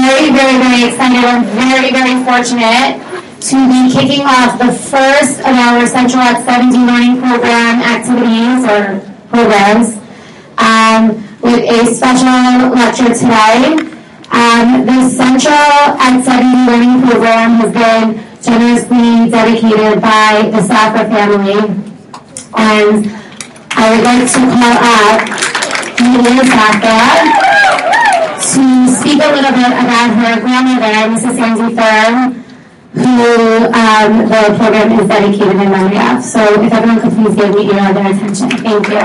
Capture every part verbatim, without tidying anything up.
very, very, very excited. I'm very, very fortunate to be kicking off the first of our Central at seventy Learning Program activities or programs um, with a special lecture today. Um, the Central at seventy Learning Program has been generously dedicated by the Safra family, and I would like to call up Me'ir Safra to speak a little bit about her grandmother, Missus Sandy Thurm, who um, the program is dedicated in memory of. So if everyone could please give Me'ir their attention. Thank you.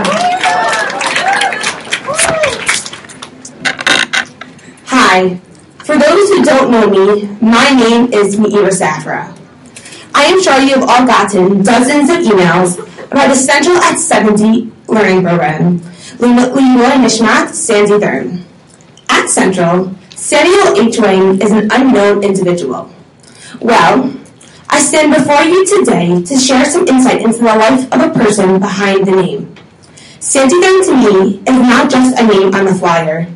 Hi. For those who don't know me, my name is Me'ir Safra. I am sure you have all gotten dozens of emails about the Central at seventy Learning Program, Le'ilui Nishmat Sandy Thurm. At Central, Samuel H. Wang is an unknown individual. Well, I stand before you today to share some insight into the life of a person behind the name. Sandy Thurm to me is not just a name on the flyer.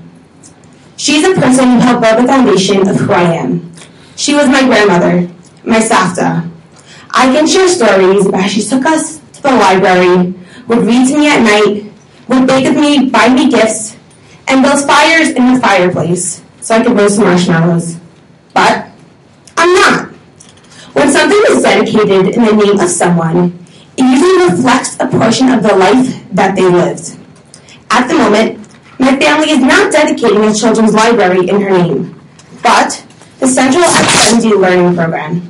She's a person who helped build the foundation of who I am. She was my grandmother, my savta. I can share stories about how she took us to the library, would read to me at night, would bake with me, buy me gifts, and build fires in the fireplace so I could roast marshmallows. But I'm not. When something is dedicated in the name of someone, it usually reflects a portion of the life that they lived. At the moment, my family is not dedicating a children's library in her name, but the Central at seventy Learning Program.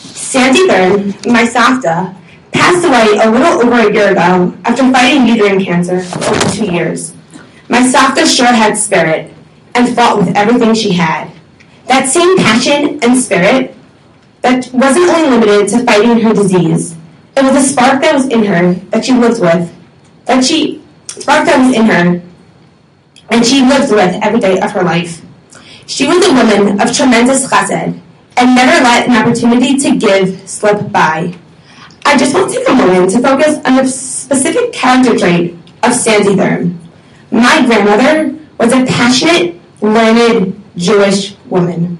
Sandy Thurm, my savta, passed away a little over a year ago after fighting uterine cancer for over two years. My savta sure had spirit and fought with everything she had. That same passion and spirit that wasn't only limited to fighting her disease. It was a spark that was in her that she lived with, that she, spark that was in her, and she lived with every day of her life. She was a woman of tremendous chesed and never let an opportunity to give slip by. I just want to take a moment to focus on the specific character trait of Sandy Thurm. My grandmother was a passionate, learned Jewish woman.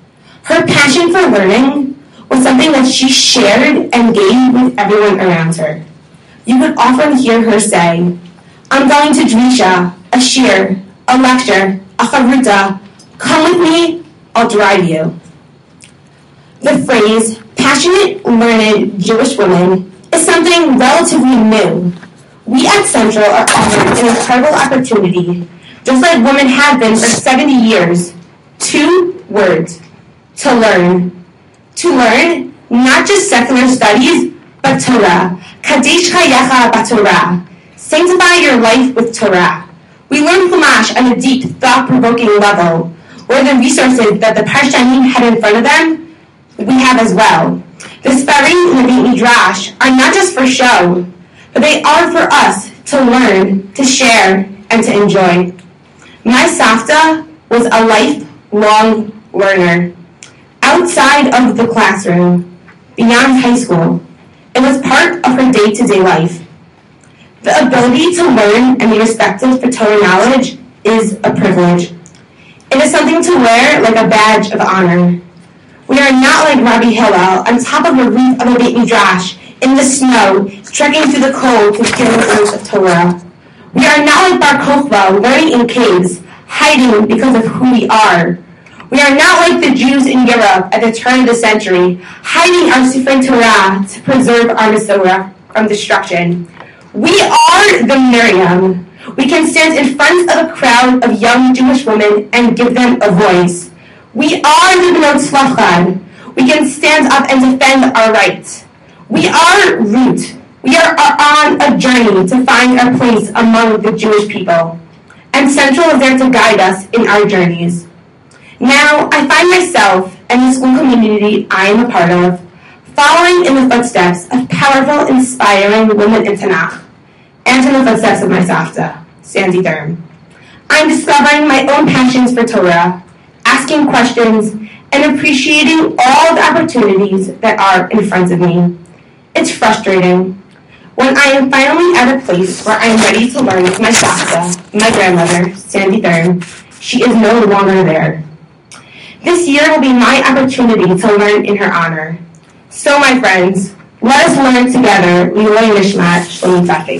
Her passion for learning was something that she shared and gave with everyone around her. You would often hear her say, I'm going to Drisha, a shir, a lecture, a chavruta. Come with me, I'll drive you. The phrase, passionate, learned Jewish woman, is something relatively new. We at Central are offered an incredible opportunity, just like women have been for seventy years. Two words, to learn. To learn, not just secular studies, but Torah. Kadesh chayecha b'Torah. Sanctify your life with Torah. We learn Chumash on a deep, thought-provoking level, where the resources that the Parshanim had in front of them, we have as well. The Sfarim and the Beit Midrash are not just for show, but they are for us to learn, to share, and to enjoy. My savta was a lifelong learner. Outside of the classroom, beyond high school, it was part of her day-to-day life. The ability to learn and be respected for Torah knowledge is a privilege. It is something to wear like a badge of honor. We are not like Rabbi Hillel on top of the roof of a Beit Midrash in the snow, trekking through the cold to hear the words of Torah. We are not like Bar Kokhba, learning in caves, hiding because of who we are. We are not like the Jews in Europe at the turn of the century, hiding our Sifrei Torah to preserve our Masorah from destruction. We are the Miriam. We can stand in front of a crowd of young Jewish women and give them a voice. We are the Bnot Tzlachad. We can stand up and defend our rights. We are root. We are on a journey to find our place among the Jewish people. And Central is there to guide us in our journeys. Now, I find myself and the school community I am a part of following in the footsteps of powerful, inspiring women in Tanakh, and in the footsteps of my savta, Sandy Thurm. I'm discovering my own passions for Torah, asking questions, and appreciating all the opportunities that are in front of me. It's frustrating. When I am finally at a place where I am ready to learn with my savta, my grandmother, Sandy Thurm, she is no longer there. This year will be my opportunity to learn in her honor. So, my friends, let us learn together. L'iloi Nishmat Shlomi Tzachi.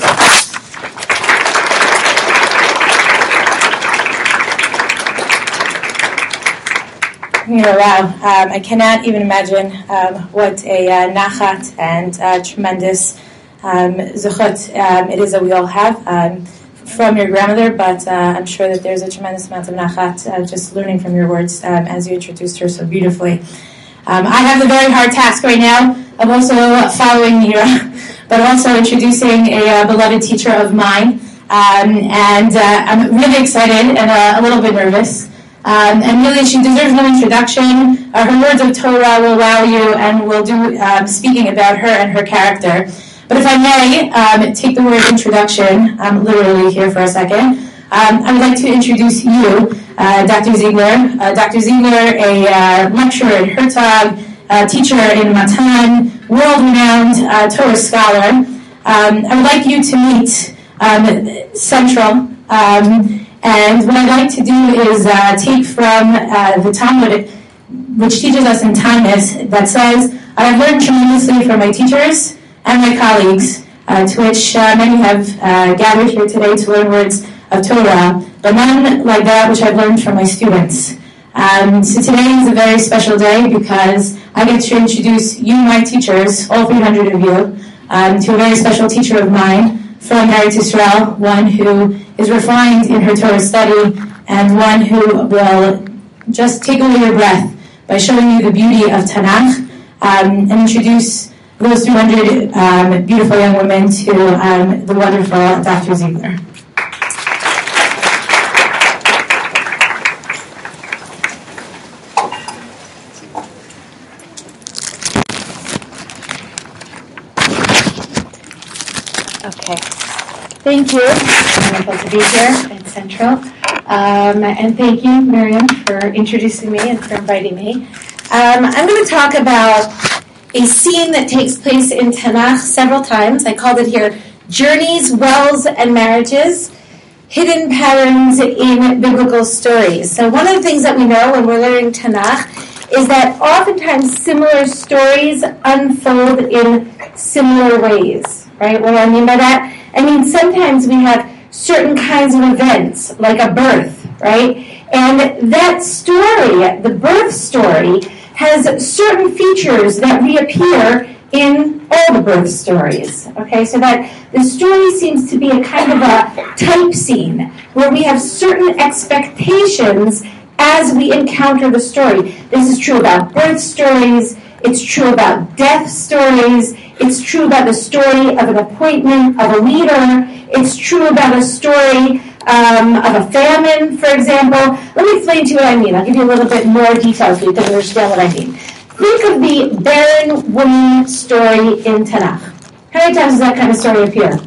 You know, wow. Um, I cannot even imagine um, what a uh, nachat and uh, tremendous um, zechut um, it is that we all have um, from your grandmother, but uh, I'm sure that there's a tremendous amount of nachat uh, just learning from your words um, as you introduced her so beautifully. Um, I have the very hard task right now of also following Mira, but also introducing a uh, beloved teacher of mine, um, and uh, I'm really excited and uh, a little bit nervous. Um, and really, she deserves no introduction. Uh, her words of Torah will wow you, and we'll do um, speaking about her and her character. But if I may um, take the word introduction, I'm literally here for a second. Um, I would like to introduce you, uh, Doctor Ziegler. Uh, Doctor Ziegler, a uh, lecturer in Herzog, a teacher in Matan, world-renowned uh, Torah scholar. Um, I would like you to meet um, Central. Um, And what I'd like to do is uh, take from uh, the Talmud, which teaches us in Tanis, that says, I have learned tremendously from my teachers and my colleagues, uh, to which uh, many have uh, gathered here today to learn words of Torah, but none like that which I've learned from my students. Um, so today is a very special day because I get to introduce you, my teachers, all three hundred of you, um, to a very special teacher of mine from Eretz Yisrael, one who is refined in her Torah study, and one who will just take away your breath by showing you the beauty of Tanakh, um, and introduce those three hundred um, beautiful young women to um, the wonderful Doctor Ziegler. Okay. Thank you. It's wonderful to be here at Central. Um, and thank you, Miriam, for introducing me and for inviting me. Um, I'm going to talk about a scene that takes place in Tanakh several times. I called it here, Journeys, Wells, and Marriages, Hidden Patterns in Biblical Stories. So one of the things that we know when we're learning Tanakh is that oftentimes similar stories unfold in similar ways. Right? What do I mean by that? I mean, sometimes we have certain kinds of events, like a birth, right? And that story, the birth story, has certain features that reappear in all the birth stories, okay? So that the story seems to be a kind of a type scene where we have certain expectations as we encounter the story. This is true about birth stories. It's true about death stories. It's true about the story of an appointment of a leader. It's true about a story um, of a famine, for example. Let me explain to you what I mean. I'll give you a little bit more details so you can understand what I mean. Think of the barren woman story in Tanakh. How many times does that kind of story appear?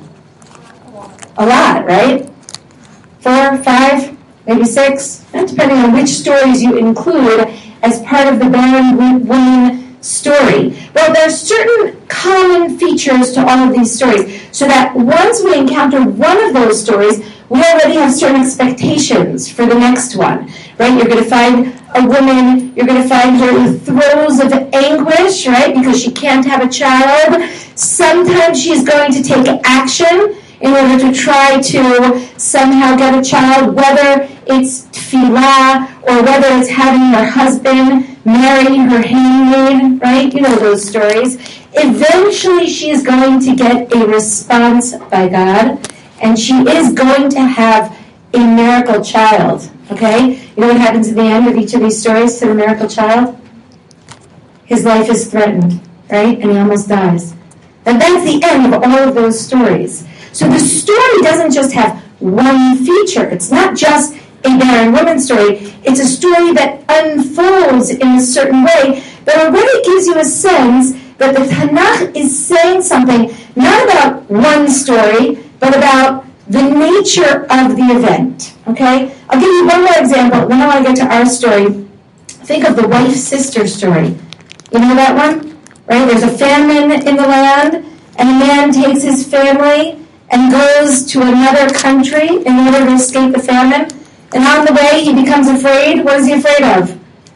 A lot, right? Four, five, maybe six, depending on which stories you include as part of the barren woman story. Well, there are certain common features to all of these stories, so that once we encounter one of those stories, we already have certain expectations for the next one, right? You're going to find a woman, you're going to find her in throes of anguish, right, because she can't have a child. Sometimes she's going to take action in order to try to somehow get a child, whether it's tefillah or whether it's having her husband marry her handmaid, right? You know those stories. Eventually she is going to get a response by God, and she is going to have a miracle child, okay? You know what happens at the end of each of these stories to the miracle child? His life is threatened, right? And he almost dies. And that's the end of all of those stories. So the story doesn't just have one feature. It's not just a barren woman story. It's a story that unfolds in a certain way that already gives you a sense that the Tanakh is saying something not about one story, but about the nature of the event. Okay? I'll give you one more example. Then I want to get to our story. Think of the wife-sister story. You know that one? Right? There's a famine in the land, and a man takes his family and goes to another country in order to escape the famine. And on the way, he becomes afraid. What is he afraid of?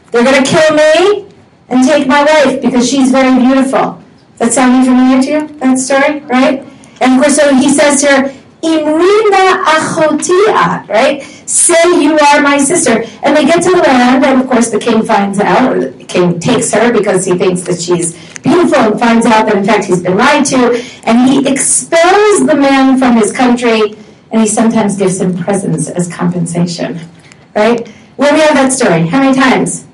They're going to kill me and take my wife because she's very beautiful. That sound familiar to you, that story, right? And of course, so he says to her, Imrina achotia, right? Say you are my sister. And they get to the land, and of course the king finds out, or the king takes her because he thinks that she's beautiful and finds out that in fact he's been lied to. And he expels the man from his country, and he sometimes gives him presents as compensation, right? Where we have that story? How many times?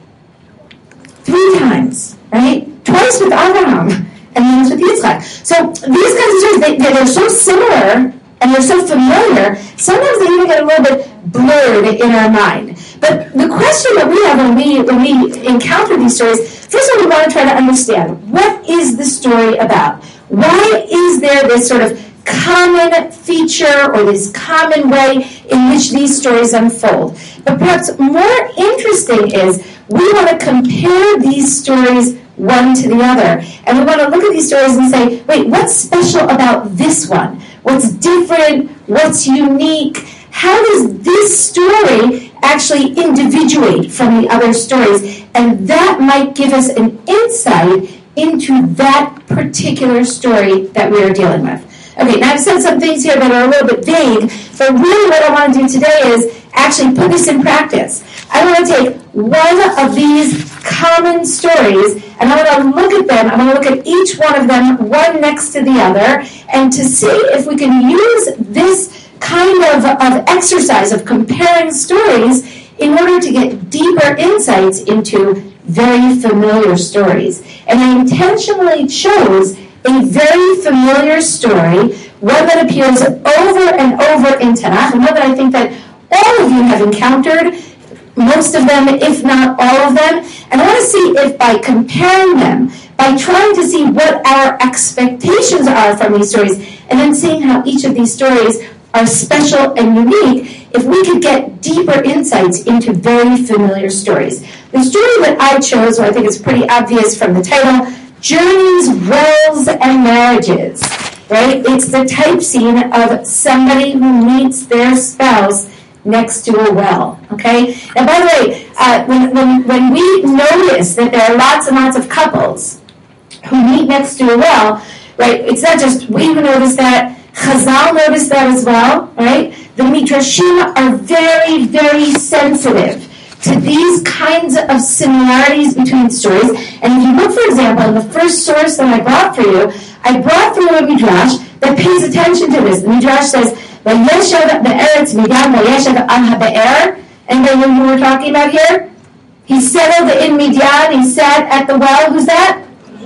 Three times, right? Twice with Abraham, and once with Yitzchak. So these kinds of stories, they, they're so similar, and they're so familiar, sometimes they even get a little bit blurred in our mind. But the question that we have when we when we encounter these stories, first of all, we want to try to understand, what is the story about? Why is there this sort of common feature or this common way in which these stories unfold? But perhaps more interesting is we want to compare these stories one to the other. And we want to look at these stories and say, wait, what's special about this one? What's different? What's unique? How does this story actually individuate from the other stories? And that might give us an insight into that particular story that we are dealing with. Okay, now I've said some things here that are a little bit vague, but really what I want to do today is actually put this in practice. I want to take one of these common stories, and I want to look at them, I want to look at each one of them, one next to the other, and to see if we can use this kind of, of exercise of comparing stories in order to get deeper insights into very familiar stories. And I intentionally chose a very familiar story, one that appears over and over in Tanakh, and one that I think that all of you have encountered, most of them, if not all of them. And I want to see if by comparing them, by trying to see what our expectations are from these stories, and then seeing how each of these stories are special and unique, if we could get deeper insights into very familiar stories. The story that I chose, well, I think it's pretty obvious from the title, Journeys, Wells, and Marriages, right? It's the type scene of somebody who meets their spouse next to a well, okay? Now, by the way, uh, when, when, when we notice that there are lots and lots of couples who meet next to a well, right, it's not just we who notice that, Chazal noticed that as well, right? The Midrashim are very, very sensitive to these kinds of similarities between stories. And if you look, for example, in the first source that I brought for you, I brought for you a Midrash that pays attention to this. The Midrash says, Vayeshev be'eretz Midian vayeshev al ha'be'er. Anybody know who we're talking about here? He settled in Midian, he sat at the well. Who's that?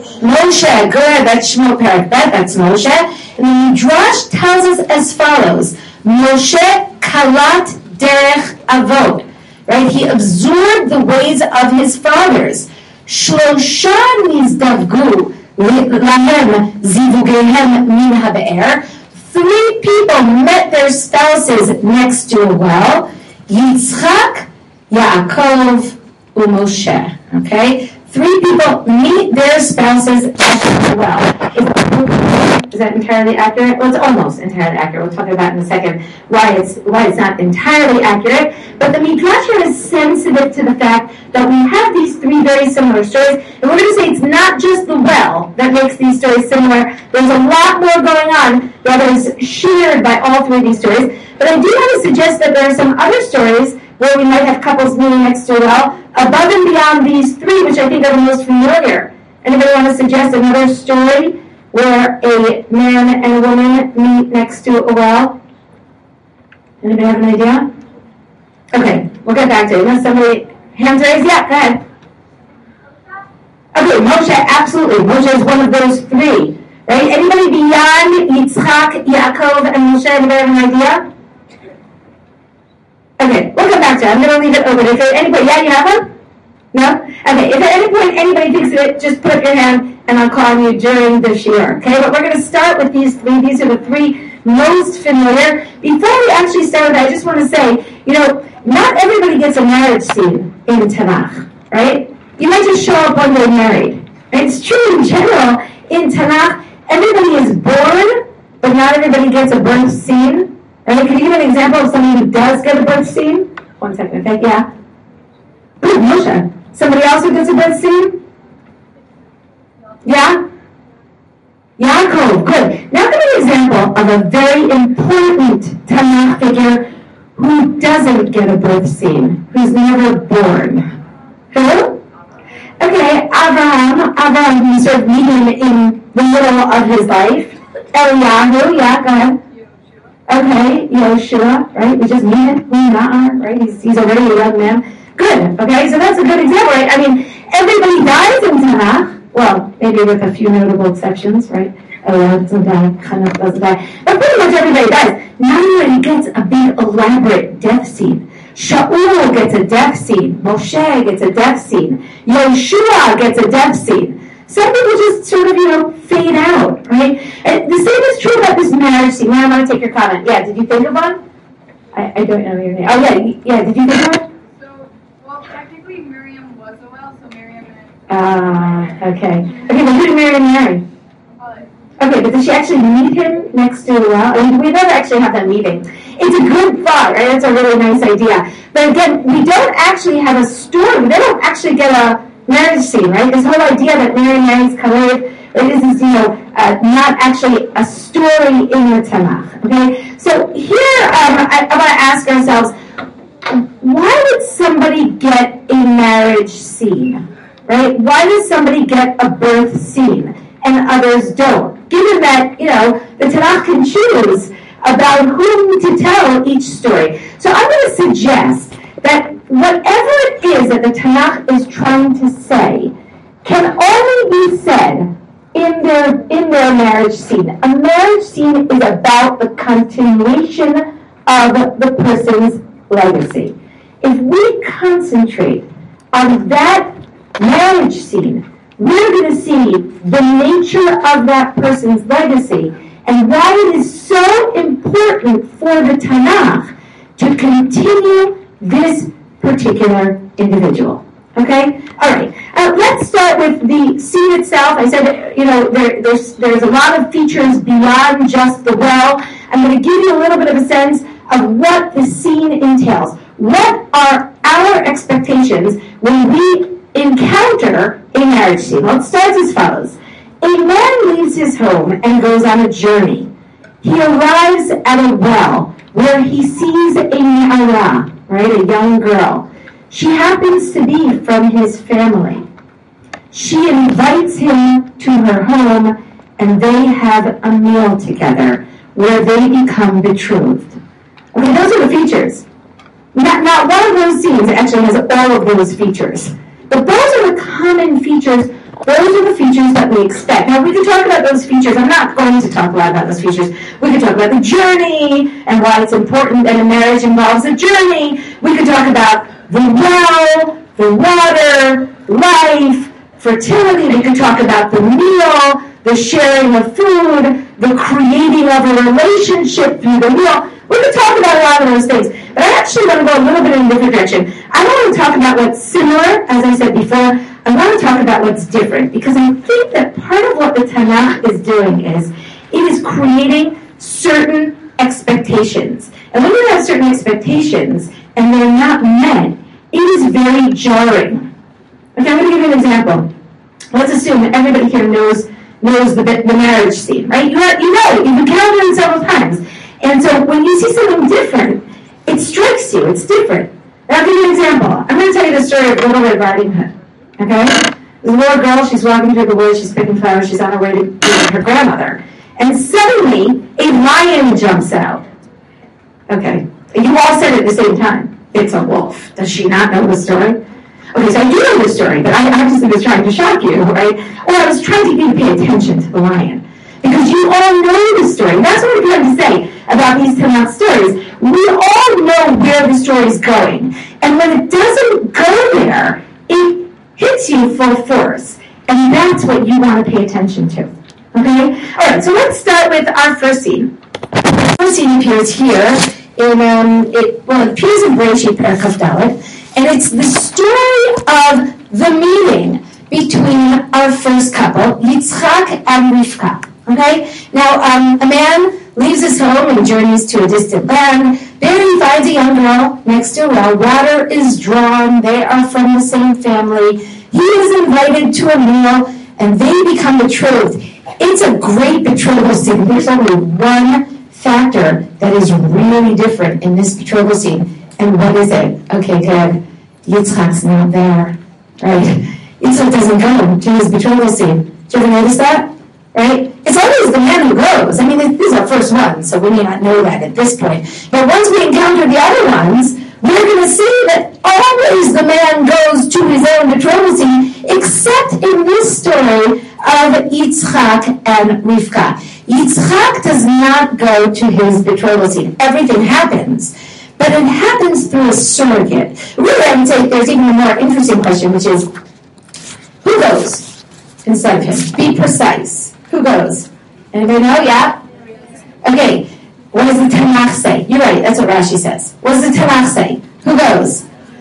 Moshe. Good, that's Shmuel Perek Bet, that's Moshe. And the Midrash tells us as follows, Moshe kalat derech avot. Right? He absorbed the ways of his fathers. Shlosha nizdavgu lahem zivugehem min habe'er. Three people met their spouses next to a well. Yitzchak, Yaakov, Moshe. Okay? Three people meet their spouses at the well. Is that entirely accurate? Well, it's almost entirely accurate. We'll talk about in a second why it's why it's not entirely accurate. But the Midrash here is sensitive to the fact that we have these three very similar stories. And we're going to say it's not just the well that makes these stories similar. There's a lot more going on that is shared by all three of these stories. But I do want to suggest that there are some other stories where we might have couples meeting next to a well, above and beyond these three, which I think are the most familiar. Anybody want to suggest another story where a man and a woman meet next to a well? Anybody have an idea? Okay, we'll get back to it. Unless somebody, hands raised? Yeah, go ahead. Okay, Moshe, absolutely. Moshe is one of those three, right? Anybody beyond Yitzchak, Yaakov, and Moshe? Anybody have an idea? Okay, we'll come back to it. I'm going to leave it open. If anybody, yeah, you have one? No? Okay, if at any point anybody thinks of it, just put up your hand and I'll call on you during the shiur. Okay, but we're going to start with these three. These are the three most familiar. Before we actually start with that, I just want to say, you know, not everybody gets a marriage scene in Tanakh, right? You might just show up one day married. It's true in general. In Tanakh, everybody is born, but not everybody gets a birth scene. Right? Can you give an example of somebody who does get a birth scene? One second, okay, yeah. Ooh, Moshe. Somebody else who gets a birth scene? Yeah? Yaakov, good. Now give me an example of a very important Tanakh figure who doesn't get a birth scene, who's never born. Who? Okay, Abraham. Abraham, we sort of meet him in the middle of his life. Eliyahu, yeah, go ahead. Okay, Yoshua, right? We just meet him, Na'ar, right? He's, he's already a young man. Good, okay, so that's a good example, right? I mean, everybody dies in Tanakh. Well, maybe with a few notable exceptions, right? Eliyahu doesn't die, Chanukah doesn't die. But pretty much everybody dies. Nobody gets a big, elaborate death scene. Shaul gets a death scene. Moshe gets a death scene. Yoshua gets a death scene. Some people just sort of, you know, fade out, right? And the same is true about this marriage scene. Now I'm going to take your comment. Yeah, did you think of one? I, I don't know your name. Oh, yeah, yeah, did you think of one? So, well, technically Miriam was a well, so Miriam and... Ah, uh, okay. Okay, but who did Miriam marry? Holly. Okay, but did she actually meet him next to the well? I mean, we never actually have that meeting. It's a good thought, right? It's a really nice idea. But again, we don't actually have a story. We don't actually get a marriage scene, right? This whole idea that Mary marries Caleb, this is, you know, uh, not actually a story in the Tanakh, okay? So here, um, I, I want to ask ourselves, why would somebody get a marriage scene, right? Why does somebody get a birth scene and others don't? Given that, you know, the Tanakh can choose about whom to tell each story. So I'm going to suggest that whatever it is that the Tanakh is trying to say can only be said in their in their marriage scene. A marriage scene is about the continuation of the person's legacy. If we concentrate on that marriage scene, we're going to see the nature of that person's legacy and why it is so important for the Tanakh to continue this particular individual. Okay? All right. Uh, let's start with the scene itself. I said, you know, there, there's there's a lot of features beyond just the well. I'm going to give you a little bit of a sense of what the scene entails. What are our expectations when we encounter a marriage scene? Well, it starts as follows. A man leaves his home and goes on a journey. He arrives at a well where he sees a na'ara, right, a young girl. She happens to be from his family. She invites him to her home, and they have a meal together where they become betrothed. Okay, those are the features. Not, not one of those scenes actually has all of those features. But those are the common features. Those are the features that we expect. Now, we can talk about those features. I'm not going to talk a lot about those features. We can talk about the journey and why it's important that a marriage involves a journey. We can talk about the well, the water, life, fertility. We can talk about the meal, the sharing of food, the creating of a relationship through the meal. We can talk about a lot of those things. But I actually want to go a little bit in a different direction. I don't want to talk about what's similar, as I said before. I want to talk about what's different, because I think that part of what the Tanakh is doing is it is creating certain expectations. And when you have certain expectations and they're not met, it is very jarring. Okay, I'm going to give you an example. Let's assume that everybody here knows knows the, the marriage scene, right? You, have, you know it. You've encountered it several times. And so when you see something different, it strikes you. It's different. Now, I'll give you an example. I'm going to tell you the story of Little Red Riding Hood. Okay? There's a little girl. She's walking through the woods. She's picking flowers. She's on her way to visit her grandmother. And suddenly, a lion jumps out. Okay. You all said it at the same time. It's a wolf. Does she not know the story? Okay, so I do know the story, but I obviously was trying to shock you, right? Or I was trying to get you to pay attention to the lion. Because you all know the story. That's what I'm trying to say about these Tanakh stories. We all know where the story is going. And when it doesn't go there, it hits you full force. And that's what you want to pay attention to. Okay? All right, so let's start with our first scene. The first scene appears here. In, um, it, well, it appears in Bereshit Perek Dalet. And it's the story of the meeting between our first couple, Yitzchak and Rivka. Okay? Now, um, a man leaves his home and journeys to a distant land There he finds a young girl next to a well. Water is drawn. They are from the same family. He is invited to a meal, and they become betrothed. It's a great betrothal scene. There's only one factor that is really different in this betrothal scene. And what is it? Okay, good. Yitzchak's not there, right? Yitzchak doesn't go to his betrothal scene. Did you ever notice that? Right? It's always the man who goes. I mean, this is our first one, so we may not know that at this point. But once we encounter the other ones, we're going to see that always the man goes to his own betrothal scene, except in this story of Yitzchak and Rivka. Yitzchak does not go to his betrothal scene. Everything happens, but it happens through a surrogate. Really, I would say there's even a more interesting question, which is, who goes instead of him? Be precise. Who goes? Anybody know? Yeah? Okay. What does the Tanakh say? You're right. That's what Rashi says. What does the Tanakh say? Who goes?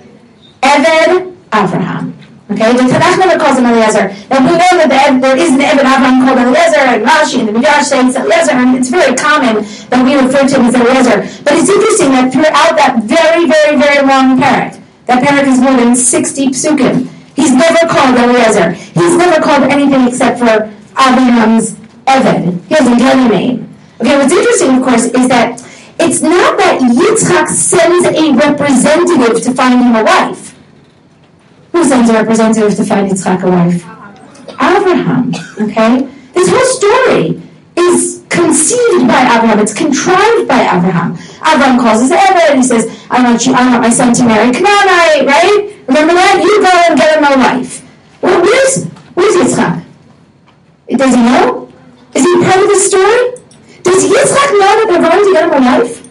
Eved Avraham. Okay? The Tanakh never calls him Eliezer. Now, we know that the, there is an Eved Avraham called Eliezer, and Rashi and the Midrash say it's Eliezer, and it's very common that we refer to him as Eliezer. But it's interesting that throughout that very, very, very long parak, that parak is more than sixty psukim, he's never called Eliezer. He's never called anything except for Abraham's Eved. He doesn't get a name. Okay, what's interesting, of course, is that it's not that Yitzchak sends a representative to find him a wife. Who sends a representative to find Yitzchak a wife? Abraham. Okay? This whole story is conceived by Abraham. It's contrived by Abraham. Abraham calls his Eved and he says, I want, you, I want my son to marry Canaanite, right? Remember that? You go and get him a wife. Well, where's, where's Yitzchak? Does he know? Is he part of the story? Does Yitzchak know that they're going to get him a wife?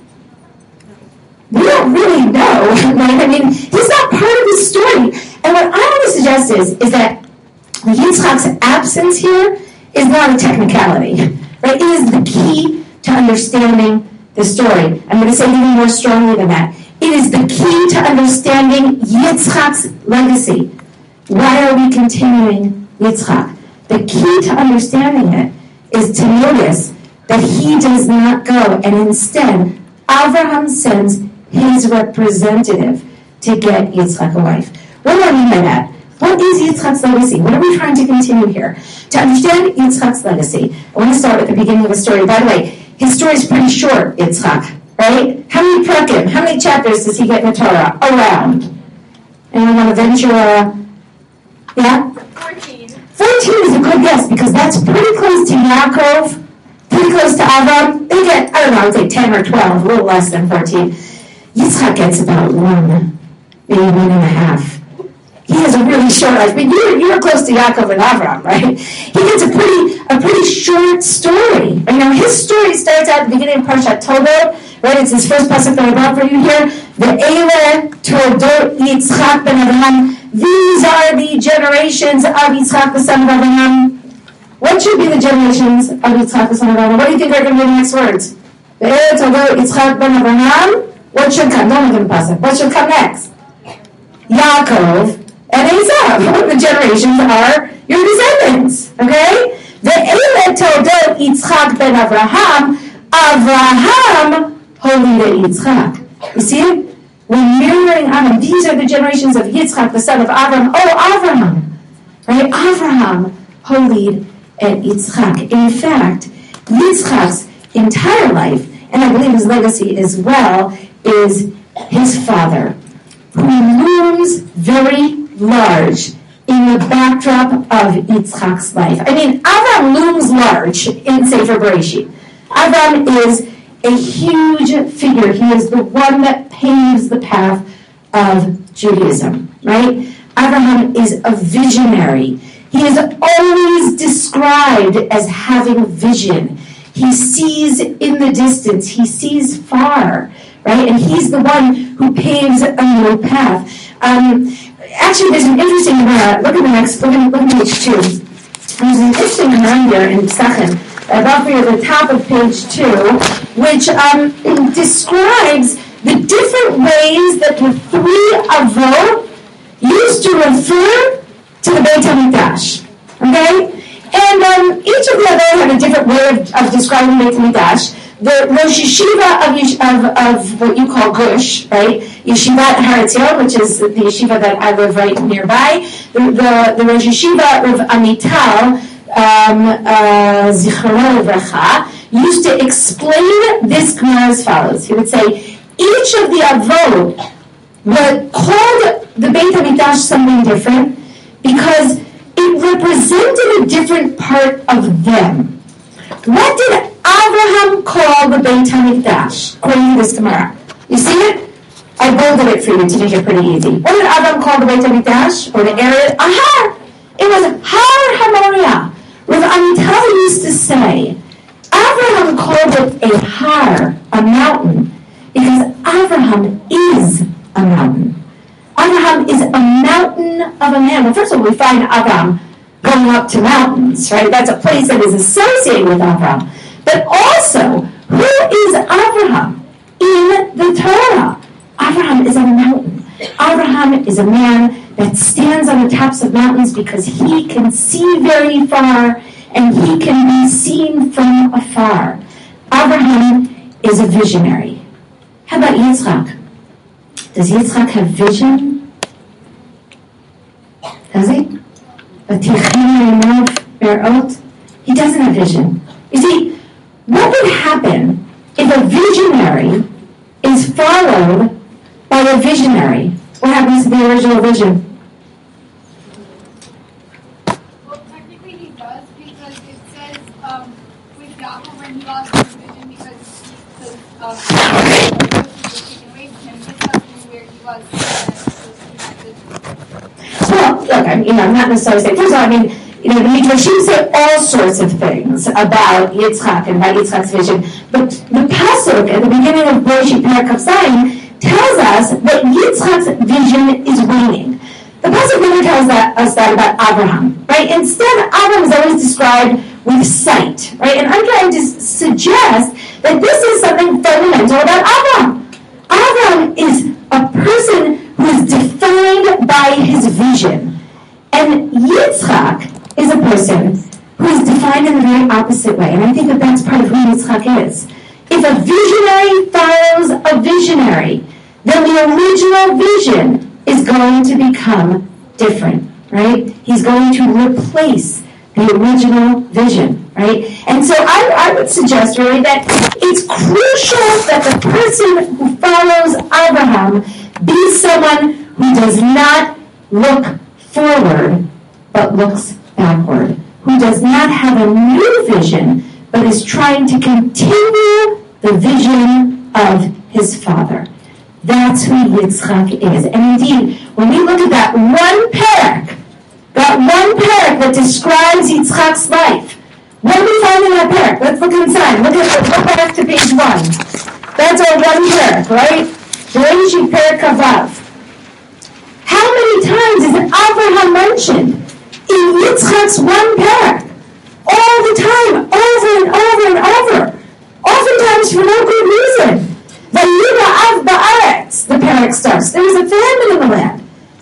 We don't really know, right? I mean, he's not part of the story. And what I want to suggest is, is that Yitzchak's absence here is not a technicality, right? It is the key to understanding the story. I'm going to say it even more strongly than that. It is the key to understanding Yitzchak's legacy. Why are we continuing Yitzchak? The key to understanding it is to notice that he does not go, and instead, Abraham sends his representative to get Yitzchak a wife. What do I mean by that? What is Yitzchak's legacy? What are we trying to continue here? To understand Yitzchak's legacy, I want to start at the beginning of the story. By the way, his story is pretty short, Yitzchak, right? How many prakim, how many chapters does he get in the Torah? Around. Anyone want to venture a... Yeah? fourteen. fourteen is a good guess because that's pretty close to Yaakov, pretty close to Avram. They get, I don't know, I would say ten or twelve, a little less than fourteen. Yitzchak gets about one, maybe one and a half. He has a really short life. But you're, you're close to Yaakov and Avram, right? He gets a pretty a pretty short story. You know, his story starts out at the beginning of Parshat Toldos, right? It's his first pasuk that I brought for you here. Ve'ele toldot Yitzchak ben Avraham. These are the generations of Yitzchak the son of Abraham. What should be the generations of Yitzchak the son of Abraham? What do you think are going to be the next words? Ve'ele toldot Yitzchak ben Avraham. What should come? Don't look at the pasuk. What should come next? Yaakov and Esav. The generations are your descendants. Okay? Ve'ele toldot Yitzchak ben Avraham. Avraham holid Yitzchak. You see it? We're mirroring Avraham. These are the generations of Yitzchak, the son of Avraham. Oh, Avraham. Right? Avraham holid and Yitzchak. In fact, Yitzchak's entire life, and I believe his legacy as well, is his father, who looms very large in the backdrop of Yitzchak's life. I mean, Avraham looms large in Sefer Bereshit. Avraham is a huge figure. He is the one that paves the path of Judaism, right? Avraham is a visionary. He is always described as having vision. He sees in the distance. He sees far, right? And he's the one who paves a new path. Um, actually, there's an interesting, uh, look at the next, look at, look at page two. There's an interesting reminder in Psachim, I brought for you at the top of page two, which um, describes the different ways that the three Avot used to refer to the Beit HaMikdash. Okay? And um, each of the Avot had a different way of, of describing Beit HaMikdash, the Rosh Yeshiva of, of, of what you call Gush, right? Yeshivat Har Etzion, which is the yeshiva that I live right nearby. The, the, the Rosh Yeshiva of Amital, um, uh, Zichrono Livracha, used to explain this Gemara as follows. He would say, each of the Avot were called the Beit HaMikdash something different because it represented a different part of them. What did Abraham call the Beit HaMikdash, according to this Gemara? You see it? I bolded it for you to make it pretty easy. What did Abraham call the Beit HaMikdash, or the area? A har. It was Har HaMoriah. Rav Amital used to say, Abraham called it a har, a mountain, because Abraham is a mountain. Abraham is a mountain of a man. Well, first of all, we find Abraham going up to mountains, right? That's a place that is associated with Abraham. But also, who is Abraham in the Torah? Abraham is a mountain. Abraham is a man that stands on the tops of mountains because he can see very far and he can be seen from afar. Abraham is a visionary. How about Yitzchak? Does Yitzchak have vision? Does he? He doesn't have vision. You see, what would happen if a visionary is followed by a visionary? What happens to the original vision? Well, technically he does, because it says um, with Yaakov when he lost his vision because the um, was taken away from him, this tells you where he was and Well, look, I mean, you know, I'm not necessarily saying, first of all, I mean, you know, the Midrashim say all sorts of things about Yitzchak and about Yitzchak's vision, but the Pasuk at the beginning of Bereshit Perek Kaf Zayin tells us that Yitzchak's vision is waning. The Pasuk never tells that, us that about Abraham, right? Instead, Abraham is always described with sight, right? And I'm trying to suggest that this is something fundamental about Abraham. Abraham is a person who is defined by his vision. And Yitzchak is a person who is defined in the very opposite way. And I think that that's part of who Yitzchak is. If a visionary follows a visionary, then the original vision is going to become different, right? He's going to replace the original vision, right? And so I, I would suggest really that it's crucial that the person who follows Abraham be someone who does not look forward but looks backward, who does not have a new vision but is trying to continue the vision of his father. That's who Yitzchak is. And indeed, when we look at that one parak, that one parak that describes Yitzchak's life, what do we find in that parak? Let's look inside. Look at look back to page one. That's our one parak, right? Bereshit Perek Kavav. How many times is Abraham mentioned in Yitzchak's one parak? All the time, over and over and over. Oftentimes for no good reason. Vayira av ba'aretz, the parak starts. There was a famine in the land.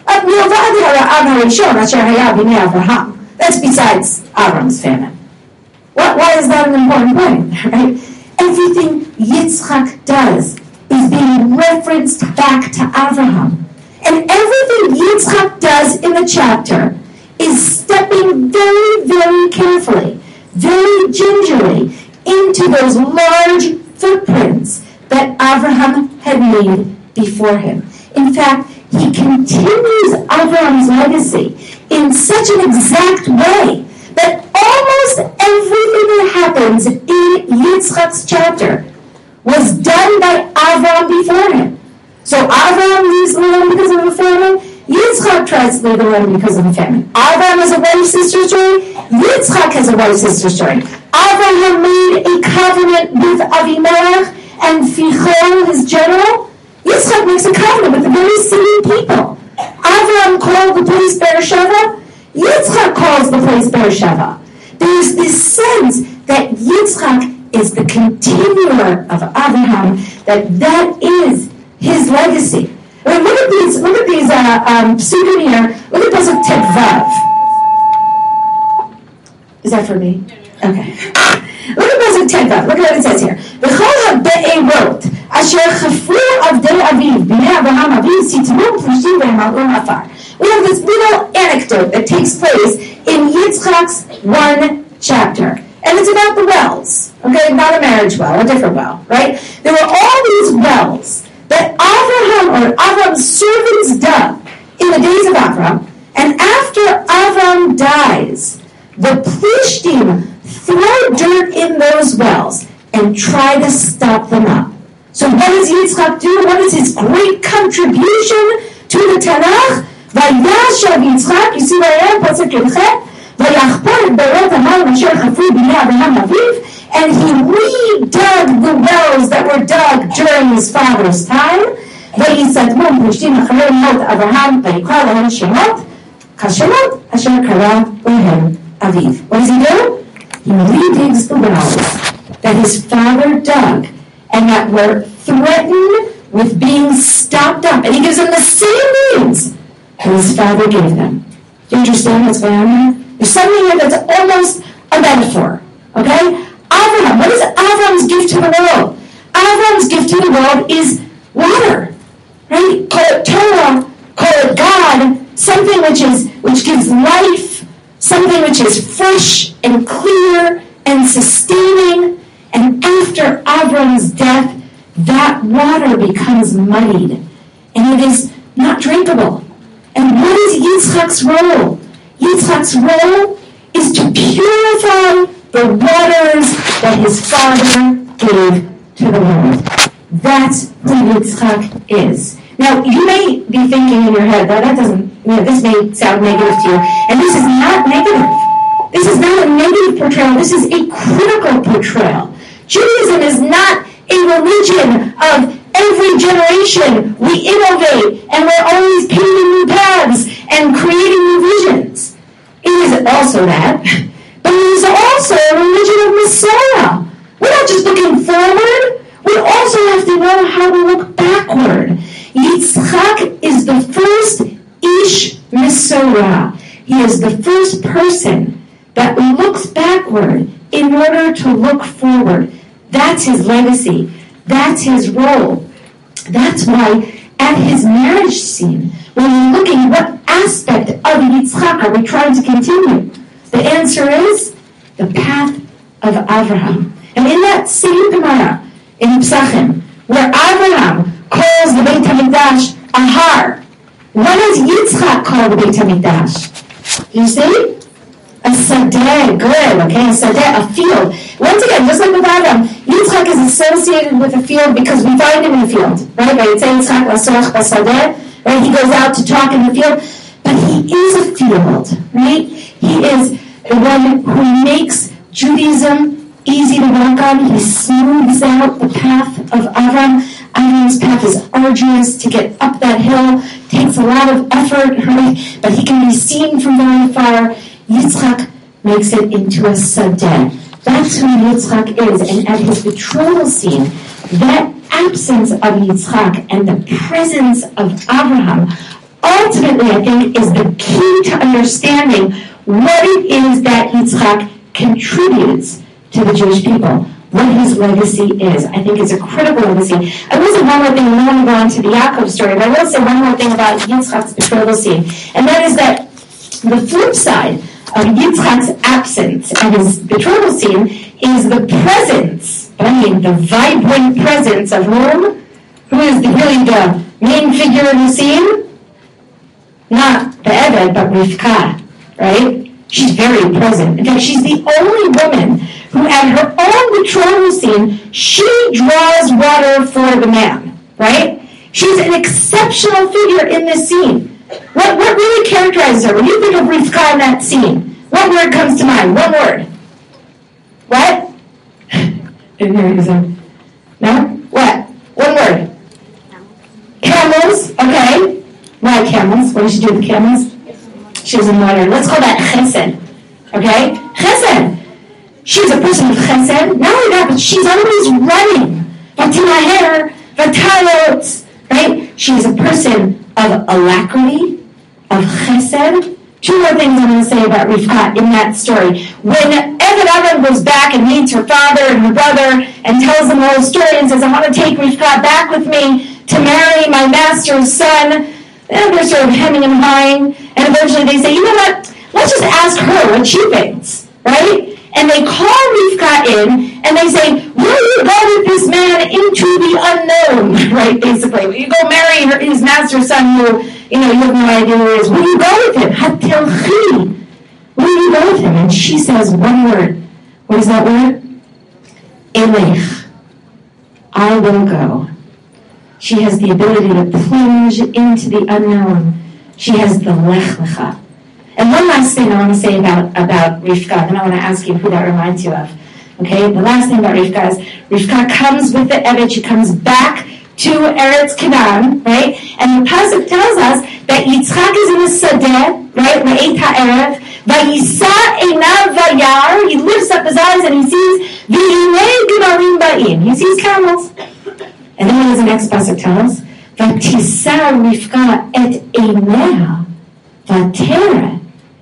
That's besides Avram's famine. What, why is that an important point? Right? Everything Yitzchak does is being referenced back to Abraham. And everything Yitzchak does in the chapter is stepping very, very carefully, very gingerly into those large footprints that Abraham had made before him. In fact, he continues Abraham's legacy in such an exact way that almost everything that happens in Yitzchak's chapter was done by Abraham before him. So Abraham leaves the land because of a famine. Yitzchak tries to leave the land because of a famine. Abraham has a wife-sister story. Yitzchak has a wife-sister story. Abraham made a covenant with Avimelech and Fichol, his general. Yitzchak makes a covenant with the very same people. Abraham called the place Beersheba. Yitzchak calls the place Beersheba. There's this sense that Yitzchak is the continuer of Abraham, that that is his legacy. I mean, look at these, look at these uh, um, psukim here. Look at Pasuk Tet Vav. Is that for me? Okay. Look at Pasuk ten. Look at what it says here. V'chol ha'be'erot asher chafru avdei aviv b'nei Avraham aviv sitmu plishtim ve'mal'un afar. We have this little anecdote that takes place in Yitzchak's one chapter. And it's about the wells. Okay, not a marriage well, a different well, right? There were all these wells that Avraham or Avram's servants dug in the days of Avram. And after Avram dies, the Plishtim throw dirt in those wells and try to stop them up. So what does Yitzchak do? What is his great contribution to the Tanakh? Vayashav Yitzchak, you see where I am? Pasuk Yudchet. Vayachpor et berot hamayim asher chafru b'nei Avraham aviv. And he redug the wells that were dug during his father's time. Vayisatmum plishtim acharei mot Avraham vayikra lahem shemot kashemot asher kara lahem aviv. What does he do? He redigs the wells that his father dug and that were threatened with being stopped up. And he gives them the same names that his father gave them. Do you understand what's going on here? There's something here that's almost a metaphor. Okay? Avraham, what is Avram's gift to the world? Avram's gift to the world is water. Right? Call it Torah, call it God, something which is which gives life, something which is fresh and clear and sustaining. And after Avram's death, that water becomes muddied. And it is not drinkable. And what is Yitzchak's role? Yitzchak's role is to purify the waters that his father gave to the world. That's who Yitzchak is. Now, you may be thinking in your head, well, that doesn't, you know, this may sound negative to you. And this is not negative. This is not a negative portrayal. This is a critical portrayal. Judaism is not a religion of every generation we innovate and we're always painting new paths and creating new visions. It is also that, but it is also a religion of Messiah. We're not just looking forward, we also have to know how to look backward. Yitzchak is the first Ish Mesorah. He is the first person that looks backward in order to look forward. That's his legacy. That's his role. That's why at his marriage scene, when you're looking what aspect of Yitzchak are we trying to continue, the answer is the path of Avraham. And in that same Gemara in Psachim, where Avraham calls the Beit HaMikdash a har, what does Yitzchak call the Beit HaMikdash? You see? A sadeh, good, okay, a sadeh, a field. Once again, just like with Adam, Yitzchak is associated with a field because we find him in the field, right? Right? It's Yitzchak l'sorach b'sadeh, right? He goes out to talk in the field, but he is a field, right? He is the one who makes Judaism easy to walk on. He smooths out the path of Avram. Avram's path is arduous. To get up that hill takes a lot of effort, right? But he can be seen from very far. Yitzchak makes it into a sadeh. That's who Yitzchak is. And at his betrothal scene, that absence of Yitzchak and the presence of Avraham ultimately, I think, is the key to understanding what it is that Yitzchak contributes to the Jewish people, what his legacy is. I think it's a critical legacy. I will say one more thing, and then we'll go on to the Yaakov story, but I will say one more thing about Yitzchak's betrothal scene, and that is that the flip side of Yitzchak's absence at his betrothal scene is the presence, I mean the vibrant presence of whom? Who is the, really the main figure in the scene? Not the Eved, but Rivka, right? She's very present. In fact, she's the only woman who at her own betrothal scene, she draws water for the man, right? She's an exceptional figure in this scene. What, what really characterizes her? When you think of Rivka in that scene, what word comes to mind? One word. What? Didn't hear you say. No? What? One word. Camels, okay. Why camels? What does she do with camels? She was in water. Let's call that chesed. Okay? Chesed. She's a person of chesed. Not only that, but she's always running. Vatimaher, vatayot. Right? She's a person of alacrity, of chesed. Two more things I'm going to say about Rivka in that story. When Eved Avram goes back and meets her father and her brother and tells them the whole story and says, I want to take Rivka back with me to marry my master's son, and they're sort of hemming and hawing, and eventually they say, you know what, let's just ask her what she thinks, right? And they call Rivka in, and they say, will you go with this man into the unknown, right, basically? Will you go marry her, his master's son who, you know, you have no idea who he is? Will you go with him? Hatilchi. Will you go with him? And she says one word. What is that word? Elech. I will go. She has the ability to plunge into the unknown. She has the lech lecha. And one last thing I want to say about, about Rivka, and I want to ask you who that reminds you of. Okay, the last thing about Rivka is Rivka comes with the Eved, she comes back to Eretz Canaan, right? And the pasuk tells us that Yitzchak is in the Sadeh, right? Le'et ha'erev, vayisa einav vayar, he lifts up his eyes and he sees v'hinei gemarim ba'im, he sees camels. And then what does the next pasuk tell us? V'tisa Rivka et einea, v'tera,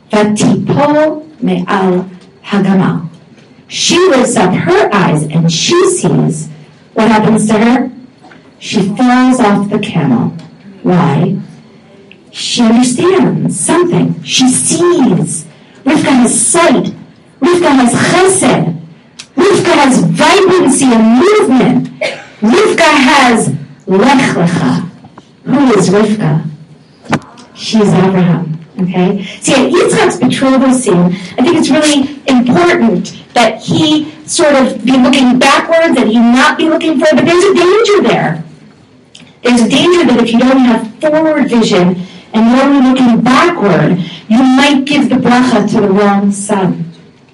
v'tipol me'al hagamal. She lifts up her eyes and she sees what happens to her. She falls off the camel. Why? She understands something. She sees. Rivka has sight. Rivka has chesed. Rivka has vibrancy and movement. Rivka has lech lecha. Who is Rivka? She is Abraham. Okay? See, at Yitzchak's betrothal scene, I think it's really important that he sort of be looking backwards and he not be looking forward. But there's a danger there. There's a danger that if you don't have forward vision and you're only looking backward, you might give the bracha to the wrong son.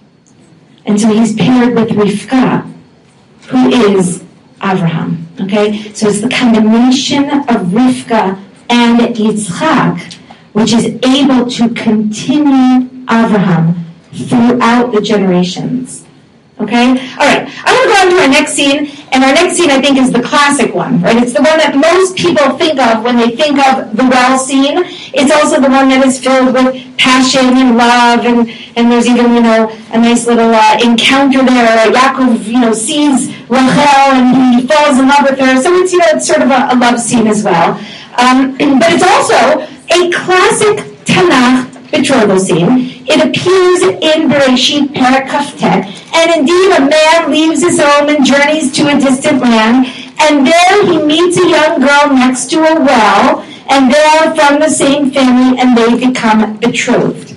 And so he's paired with Rivka, who is Abraham. Okay? So it's the combination of Rivka and Yitzchak which is able to continue Abraham throughout the generations. Okay? All right. I'm going to go on to our next scene, and our next scene, I think, is the classic one, right? It's the one that most people think of when they think of the well scene. It's also the one that is filled with passion and love, and, and there's even, you know, a nice little uh, encounter there. Yaakov, you know, sees Rachel, and he falls in love with her. So it's, you know, it's sort of a, a love scene as well. Um, but it's also a classic Tanakh betrothal scene. It appears in Bereshit Perek Kaftet, and indeed a man leaves his home and journeys to a distant land, and there he meets a young girl next to a well, and they are from the same family, and they become betrothed.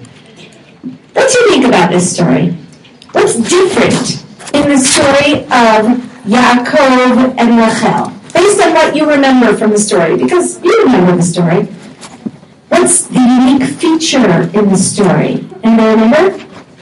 What do you think about this story? What's different in the story of Yaakov and Rachel, based on what you remember from the story? Because you remember the story. What's the unique feature in the story? Anybody remember?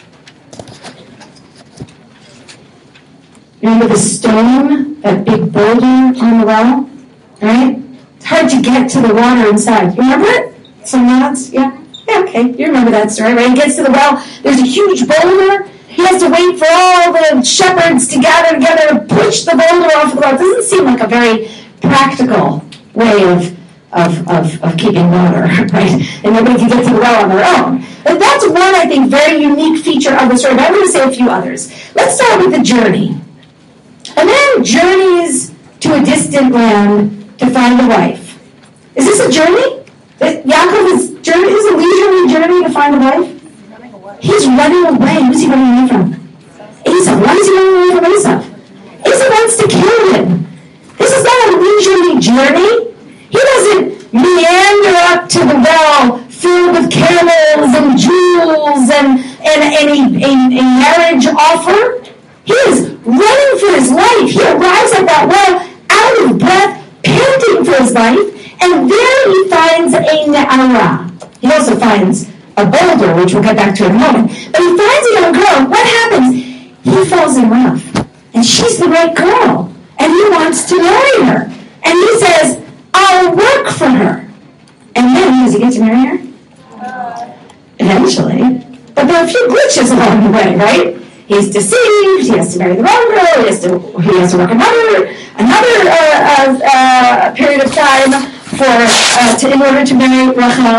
Remember the stone, that big boulder on the well? Right? It's hard to get to the water inside. You remember it? Some nods? Yeah? Yeah, okay. You remember that story, right? He gets to the well. There's a huge boulder. He has to wait for all the shepherds to gather together to push the boulder off the well. It doesn't seem like a very practical way of Of, of, of keeping water, right? And nobody can get to the well on their own. But that's one, I think, very unique feature of the story. But I'm going to say a few others. Let's start with the journey. A man journeys to a distant land to find a wife. Is this a journey? That Yaakov is journey is a leisurely journey to find a wife? He's running away. Who's he running away from? Esau. Why is he running away from Esau? Esau wants to kill him. This is not a leisurely journey. He doesn't meander up to the well filled with camels and jewels and, and, and a, a, a marriage offer. He is running for his life. He arrives at that well out of breath, panting for his life, and there he finds a ne'ara. He also finds a boulder, which we'll get back to in a moment. But he finds a young girl. What happens? He falls in love. And she's the right girl. And he wants to marry her. And he says, I'll work for her. And then, does he get to marry her? Eventually. But there are a few glitches along the way, right? He's deceived, he has to marry the wrong girl, he has to, he has to work another, another uh, uh, uh, period of time for, uh, to, in order to marry Rachel.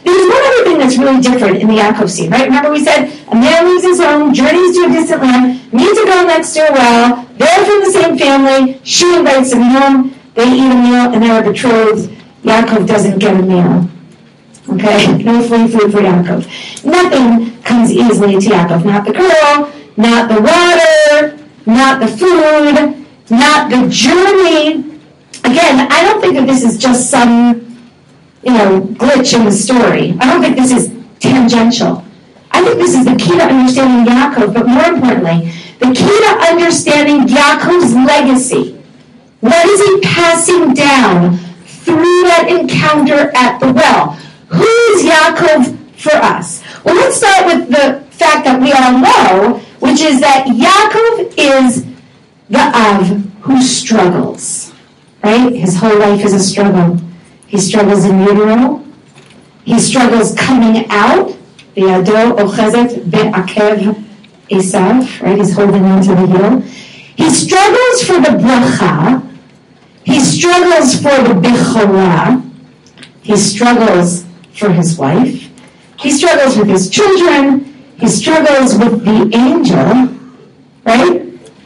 There's one other thing that's really different in the Yaakov scene, right? Remember we said, a man leaves his home, journeys to a distant land, meets a girl next to a well, they're from the same family, she invites him home, they eat a meal, and they're betrothed. Yaakov doesn't get a meal. Okay? No free food for Yaakov. Nothing comes easily to Yaakov. Not the girl, not the water, not the food, not the journey. Again, I don't think that this is just some, you know, glitch in the story. I don't think this is tangential. I think this is the key to understanding Yaakov, but more importantly, the key to understanding Yaakov's legacy. What is he passing down through that encounter at the well? Who is Yaakov for us? Well, let's start with the fact that we all know, which is that Yaakov is the Av who struggles, right? His whole life is a struggle. He struggles in utero. He struggles coming out. V'yado ochezet be'akev Esav, right? He's holding on to the heel. He struggles for the bracha. He struggles for the bechorah. He struggles for his wife. He struggles with his children. He struggles with the angel, right?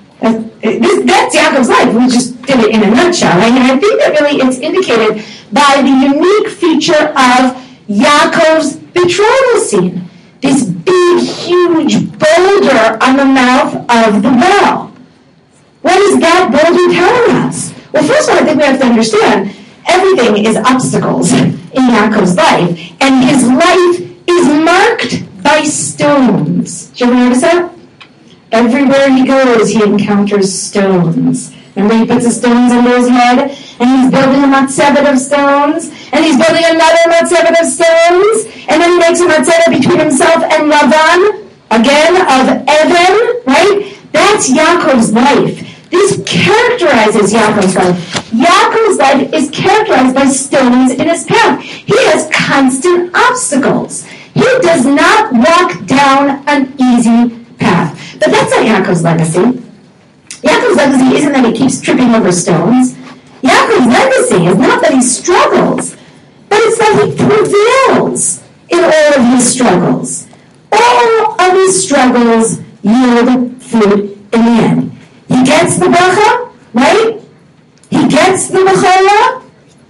That, that's Yaakov's life. We just did it in a nutshell, right? And I think that really it's indicated by the unique feature of Yaakov's betrothal scene. This big, huge boulder on the mouth of the well. What is that boulder telling us? Well, first of all, I think we have to understand everything is obstacles in Yaakov's life, and his life is marked by stones. Did you ever notice that? Everywhere he goes, he encounters stones. Remember, he puts the stones under his head, and he's building a matzebet of stones, and he's building another matzebet of stones, and then he makes a matzebet between himself and Lavan, again, of Evan, right? That's Yaakov's life. This characterizes Yaakov's life. Yaakov's life is characterized by stones in his path. He has constant obstacles. He does not walk down an easy path. But that's not Yaakov's legacy. Yaakov's legacy isn't that he keeps tripping over stones. Yaakov's legacy is not that he struggles, but it's that he prevails in all of his struggles. All of his struggles yield fruit in the end. He gets the bracha, right? He gets the bechorah.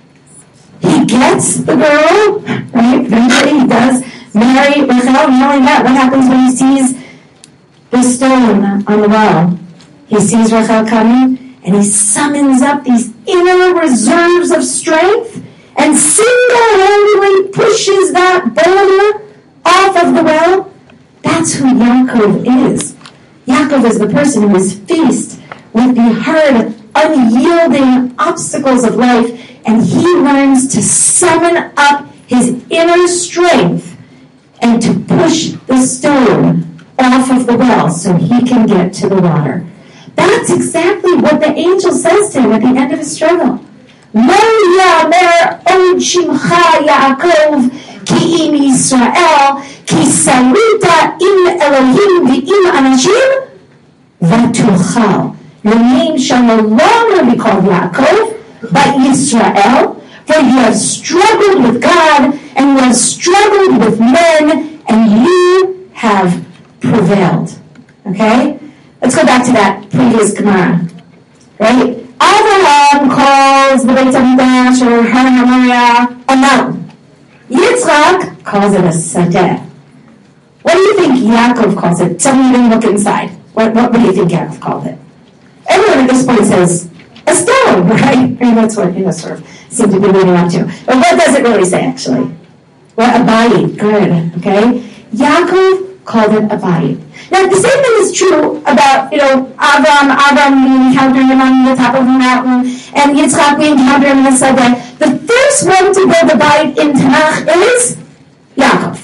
He gets the girl, right? Eventually he does marry Rachel. Not only that, what happens when he sees the stone on the well? He sees Rachel coming, and he summons up these inner reserves of strength and single-handedly pushes that boulder off of the well. That's who Yaakov is. Yaakov is the person who is faced with the hard, unyielding obstacles of life, and he learns to summon up his inner strength and to push the stone off of the well so he can get to the water. That's exactly what the angel says to him at the end of his struggle. Lo yamer od shimcha Yaakov ki im Yisrael ki sarita im Elohim v'im anashim v'tuchal. Your name shall no longer be called Yaakov, but Yisrael, for you have struggled with God, and you have struggled with men, and you have prevailed. Okay? Let's go back to that previous Gemara. Right? Abraham calls the Beit HaMikdash or Har HaMoriah a mountain. Yitzchak calls it a sadeh. What do you think Yaakov calls it? Tell me, you didn't look inside. What, what, what do you think Yaakov called it? Everyone at this point says, a stone, right? I mean, that's what, you know, sort of seem to be leading up to. But what does it really say, actually? Well, abayit, good, okay? Yaakov called it abayit. Now, the same thing is true about, you know, Avram, Avram, we encounter him on the top of the mountain, and Yitzchak, we encounter him in the Sadeh. The first one to build a bayit in Tanakh is Yaakov.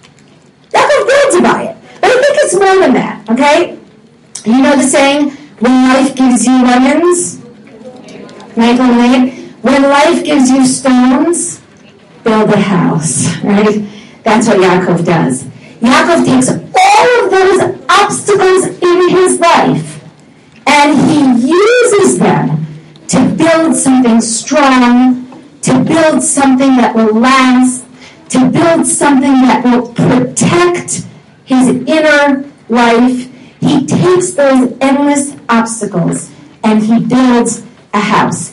Yaakov builds a bayit. But I think it's more than that, okay? You know the saying, when life gives you lemons, Michael Lane, when life gives you stones, build a house, right? That's what Yaakov does. Yaakov takes all of those obstacles in his life and he uses them to build something strong, to build something that will last, to build something that will protect his inner life. He takes those endless obstacles and he builds a house.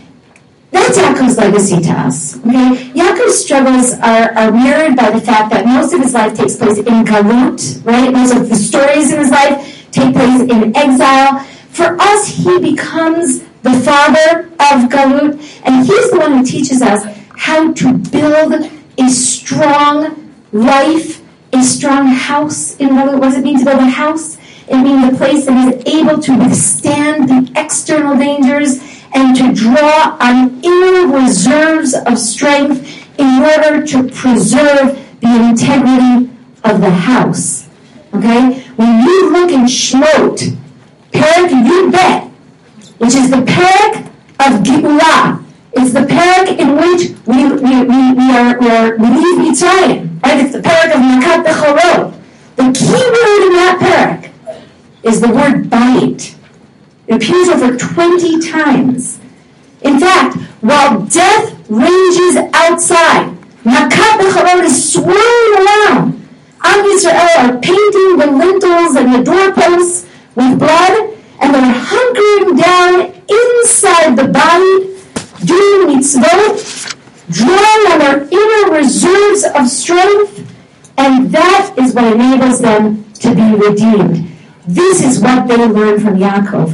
That's Yaakov's legacy to us. Okay? Yaakov's struggles are, are mirrored by the fact that most of his life takes place in Galut, right? Most of the stories in his life take place in exile. For us, he becomes the father of Galut, and he's the one who teaches us how to build a strong life, a strong house in Galut. What does it mean to build a house? It means a place that is able to withstand the external dangers and to draw on inner reserves of strength in order to preserve the integrity of the house. Okay? When you look in Shmot, Perek Yud-Bet, which is the Perek of Geulah, it's the Perek in which we, we, we, we, are, we, are, we leave Mitzrayim, right? It's the Perek of Makat Bechorot. The key word in that Perek is the word Bayit. It appears over twenty times. In fact, while death rages outside, Makat Bechorot is swirling around. Am Yisrael are painting the lintels and the doorposts with blood, and they're hunkering down inside the body, doing mitzvot, drawing on their inner reserves of strength, and that is what enables them to be redeemed. This is what they learn from Yaakov.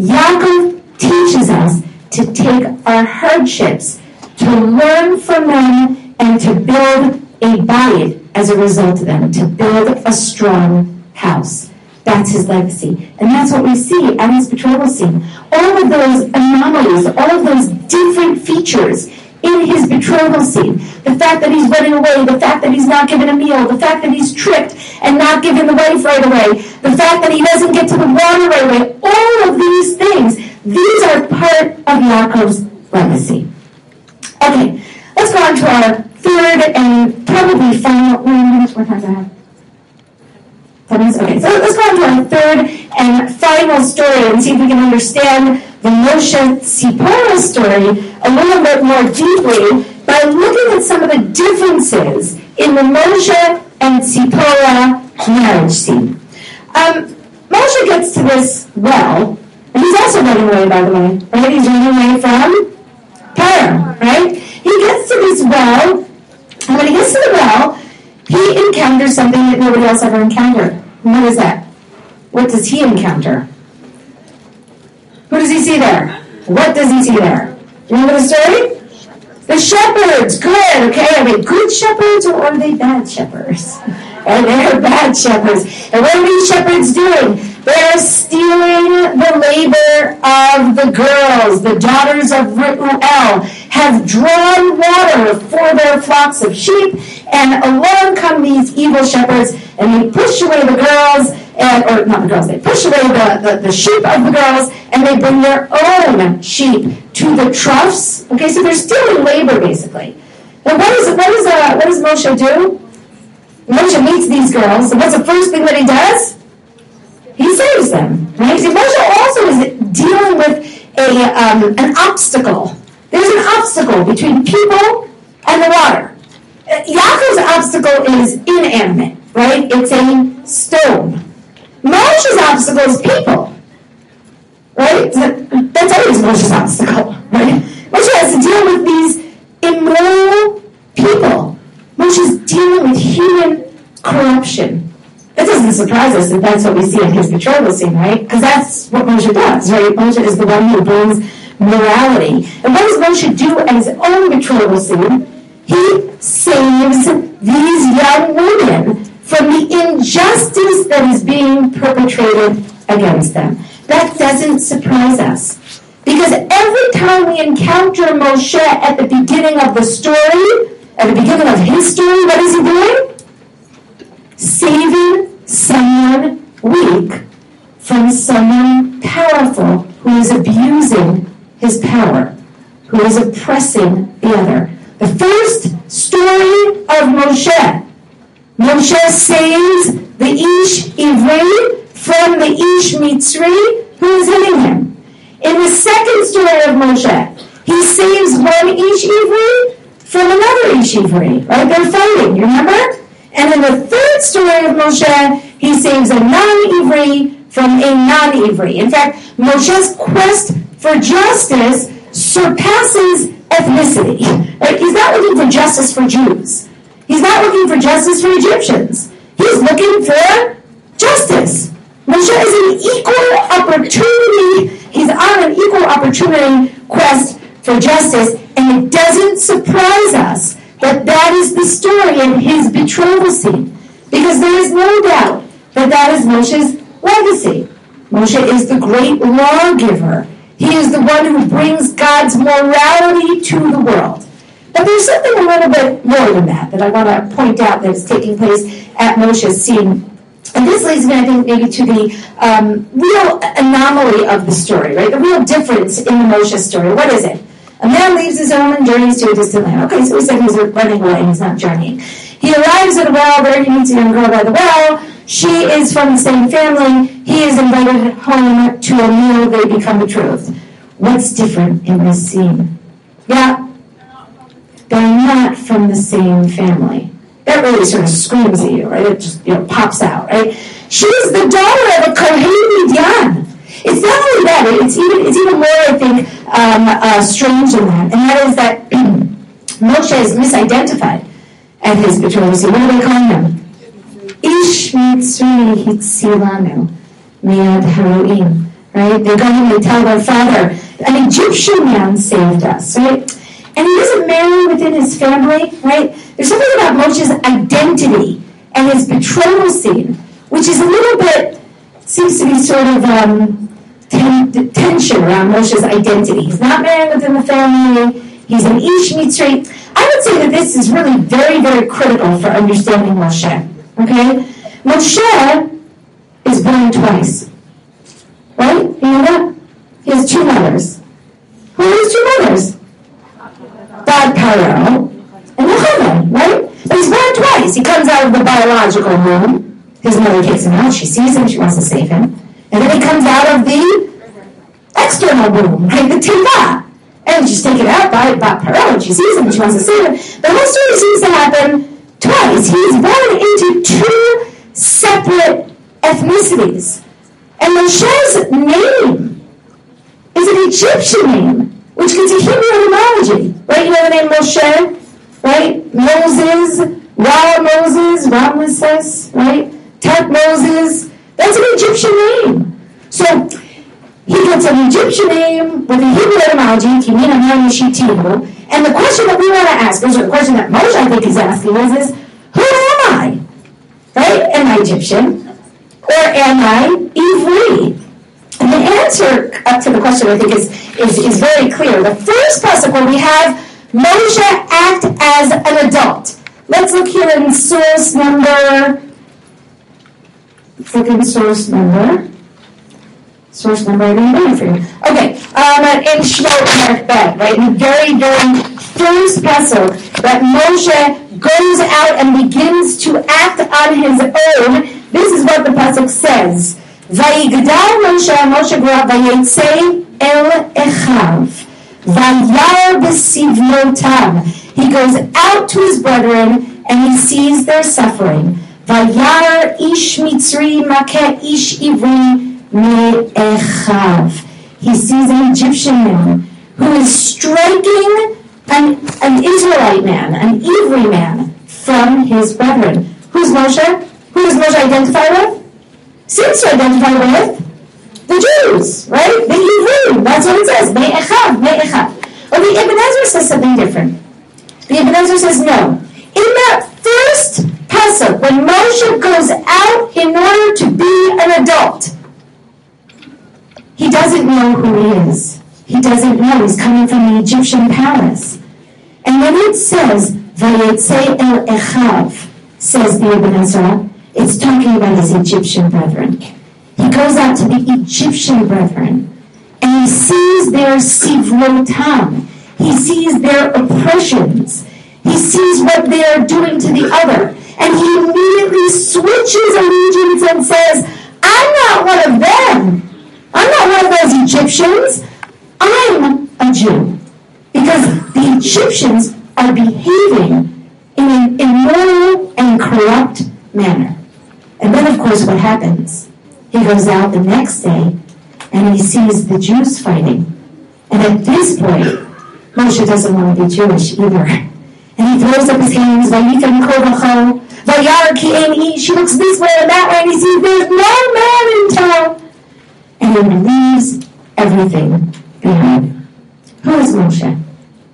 Yaakov teaches us to take our hardships, to learn from them, and to build a bayit as a result of them, to build a strong house. That's his legacy. And that's what we see at his betrothal scene. All of those anomalies, all of those different features in his betrothal scene. The fact that he's running away, the fact that he's not given a meal, the fact that he's tricked and not given the wife right away, the fact that he doesn't get to the water right away, all of these things, these are part of Yaakov's legacy. Okay, let's go on to our third and probably final, how much more time do I have? Okay, so let's go on to our third and final story and see if we can understand the Moshe Tzipora story a little bit more deeply by looking at some of the differences in the Moshe and Tzipora marriage scene. Um, Moshe gets to this well, and he's also running away, by the way, right? He's running away from Paro, right? He gets to this well, and when he gets to the well, he encounters something that nobody else ever encountered. And what is that? What does he encounter? Who does he see there? What does he see there? Do you remember the story? The shepherds. Good. Okay. Are they good shepherds or are they bad shepherds? And they're bad shepherds. And what are these shepherds doing? They're stealing the labor of the girls. The daughters of Reuel have drawn water for their flocks of sheep, and along come these evil shepherds, and they push away the girls, and, or not the girls, they push away the, the, the sheep of the girls, and they bring their own sheep to the troughs. Okay, so they're stealing labor, basically. Now, what, is, what, is, uh, what does Moshe do? Moshe meets these girls, and what's the first thing that he does? He saves them, right? See, Moshe also is dealing with a um, an obstacle. There's an obstacle between people and the water. Yaakov's obstacle is inanimate, right? It's a stone. Moshe's obstacle is people, right? That's always Moshe's obstacle, right? Moshe has to deal with these immoral people. Moshe's dealing with human corruption. It doesn't surprise us that that's what we see in his betrothal scene, right? Because that's what Moshe does, right? Moshe is the one who brings morality. And what does Moshe do at his own betrothal scene? He saves these young women from the injustice that is being perpetrated against them. That doesn't surprise us. Because every time we encounter Moshe at the beginning of the story, at the beginning of his story, what is he doing? Saving someone weak from someone powerful who is abusing his power, who is oppressing the other. The first story of Moshe, Moshe saves the Ish Ivri from the Ish Mitzri who is hitting him. In the second story of Moshe, he saves one Ish Ivri from another Ish Ivri, right? They're fighting, you remember? And in the third story of Moshe, he saves a non-Ivri from a non-Ivri. In fact, Moshe's quest for justice surpasses ethnicity. Right? He's not looking for justice for Jews. He's not looking for justice for Egyptians. He's looking for justice. Moshe is an equal opportunity. He's on an equal opportunity quest for justice, and it doesn't surprise us that that is the story in his betrothal scene, because there is no doubt that that is Moshe's legacy. Moshe is the great lawgiver. He is the one who brings God's morality to the world. But there's something a little bit more than that that I want to point out that is taking place at Moshe's scene. And this leads me, I think, maybe to the um, real anomaly of the story, right? The real difference in the Moshe story. What is it? A man leaves his home and journeys to a distant land. Okay, so we said he's running away and he's not journeying. He arrives at a well. There he meets a young girl by the well. She is from the same family. He is invited home to a meal. They become betrothed. What's different in this scene? Yeah, they're not from the same family. That really sort of screams at you, right? It just, you know, pops out, right? She's the daughter of a Kohen Midian. It's not only that, it's even it's even more, I think, um, uh, strange than that, and that is that Moshe is misidentified at his betrothal scene. What do they call him? Ish Mitzri Hitzilanu Miad Haroim. Right? They go and they tell their father, an Egyptian man saved us, right? And he doesn't marry within his family, right? There's something about Moshe's identity and his betrothal scene, which is a little bit, seems to be sort of um, ten, tension around Moshe's identity. He's not married within the family. He's an Ish Mitzri. I would say that this is really very, very critical for understanding Moshe. Okay? Moshe is born twice. Right? You know that? He has two mothers. Who has two mothers? Bad Paro and Yochanan, right? But he's born twice. He comes out of the biological womb. His mother takes him out. She sees him. She wants to save him. And then he comes out of the external womb, right? The Teva. And she's taken out by Bad Paro, and she sees him, and she wants to save him. The whole story seems to happen twice. He's born into two separate ethnicities. And Moshe's name is an Egyptian name, which gets a Hebrew etymology. Right? You know the name Moshe? Right? Moses, Ra Moses, Ramesses, right? Tet Moses. That's an Egyptian name. So he gets an Egyptian name with a Hebrew etymology, Kimina Manishitihu. And the question that we want to ask, or the question that Moshe, I think, is asking is, is who am I? Right? Am I Egyptian? Or am I Ivri? And the answer up to the question, I think, is, is, is very clear. The first pasuk where we have Moshe act as an adult. Let's look here in source number. Let's look in source number. Source number I didn't bring for you. Okay, um, in Shemot Bed, right? In the very, very first pasuk that Moshe goes out and begins to act on his own. This is what the pasuk says. Vayigdal Moshe, Moshe grew up, Vayetze el Echav, Vayar b'sivnotav. He goes out to his brethren and he sees their suffering. Vayar ish mitzri makeh ish ivri me'echav. He sees an Egyptian man who is striking an, an Israelite man, an Ivri man, from his brethren. Who's Moshe? Who does Moshe identify with? Seems to identify with the Jews, right? The Ivrim. That's what it says. Me'echav, me'echav. Well, the Ibn Ezra says something different. The Ibn Ezra says no. In that first pasuk, when Moshe goes out in order to be an adult, he doesn't know who he is. He doesn't know. He's coming from the Egyptian palace. And when it says, Vayetze el Echav, says the Ibn Ezra, it's talking about his Egyptian brethren. He goes out to the Egyptian brethren, and he sees their sivrotam. He sees their oppressions. He sees what they are doing to the other. And he immediately switches allegiance and says, I'm not one of them. I'm not one of those Egyptians. I'm a Jew. Because the Egyptians are behaving in an immoral and corrupt manner. And then, of course, what happens? He goes out the next day and he sees the Jews fighting. And at this point, Moshe doesn't want to be Jewish either. And he throws up his hands, Vayikam Kovacho, Vayar Ki Ein Ish. She looks this way and that way and he sees there's no man in town. And he leaves everything behind. Who is Moshe?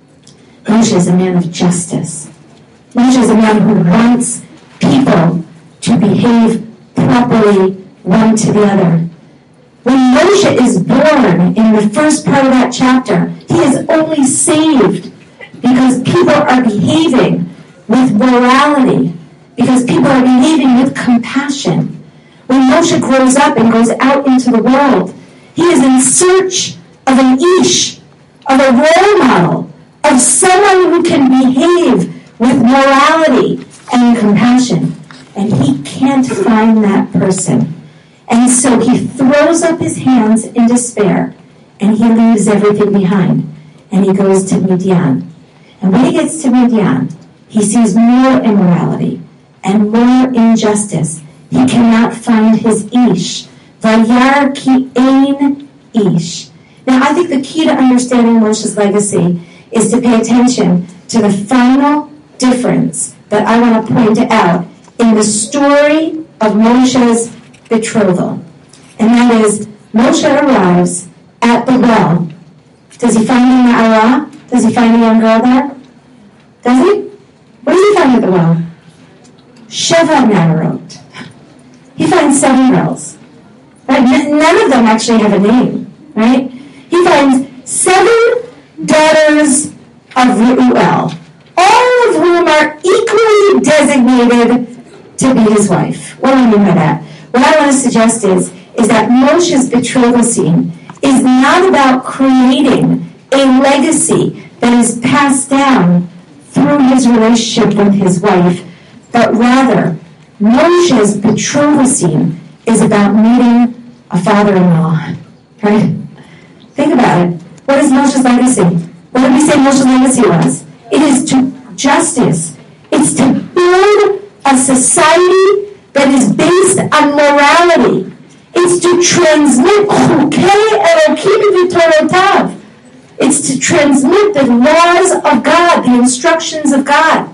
Moshe is a man of justice. Moshe is a man who wants people to behave properly one to the other. When Moshe is born in the first part of that chapter, he is only saved because people are behaving with morality, because people are behaving with compassion. When Moshe grows up and goes out into the world, he is in search of an ish, of a role model, of someone who can behave with morality and compassion. And he can't find that person. And so he throws up his hands in despair, and he leaves everything behind. And he goes to Midian. And when he gets to Midian, he sees more immorality and more injustice. He cannot find his ish. Vayar ki ein ish. Now, I think the key to understanding Moshe's legacy is to pay attention to the final difference that I want to point out in the story of Moshe's betrothal. And that is, Moshe arrives at the well. Does he find a Na'ara? Does he find a young girl there? Does he? What does he find at the well? Sheva Na'arot. He finds seven girls. Right? None of them actually have a name. Right? He finds seven daughters of Reuel, all of whom are equally designated to be his wife. What do I mean by that? What I want to suggest is, is that Moshe's betrothal scene is not about creating a legacy that is passed down through his relationship with his wife, but rather, Moshe's betrothal scene is about meeting a father-in-law. Right? Think about it. What is Moshe's legacy? What did we say Moshe's legacy was? It is to justice. It's to build a society that is based on morality. It's to transmit chukei Elokim v'Torotav. It's to transmit the laws of God, the instructions of God.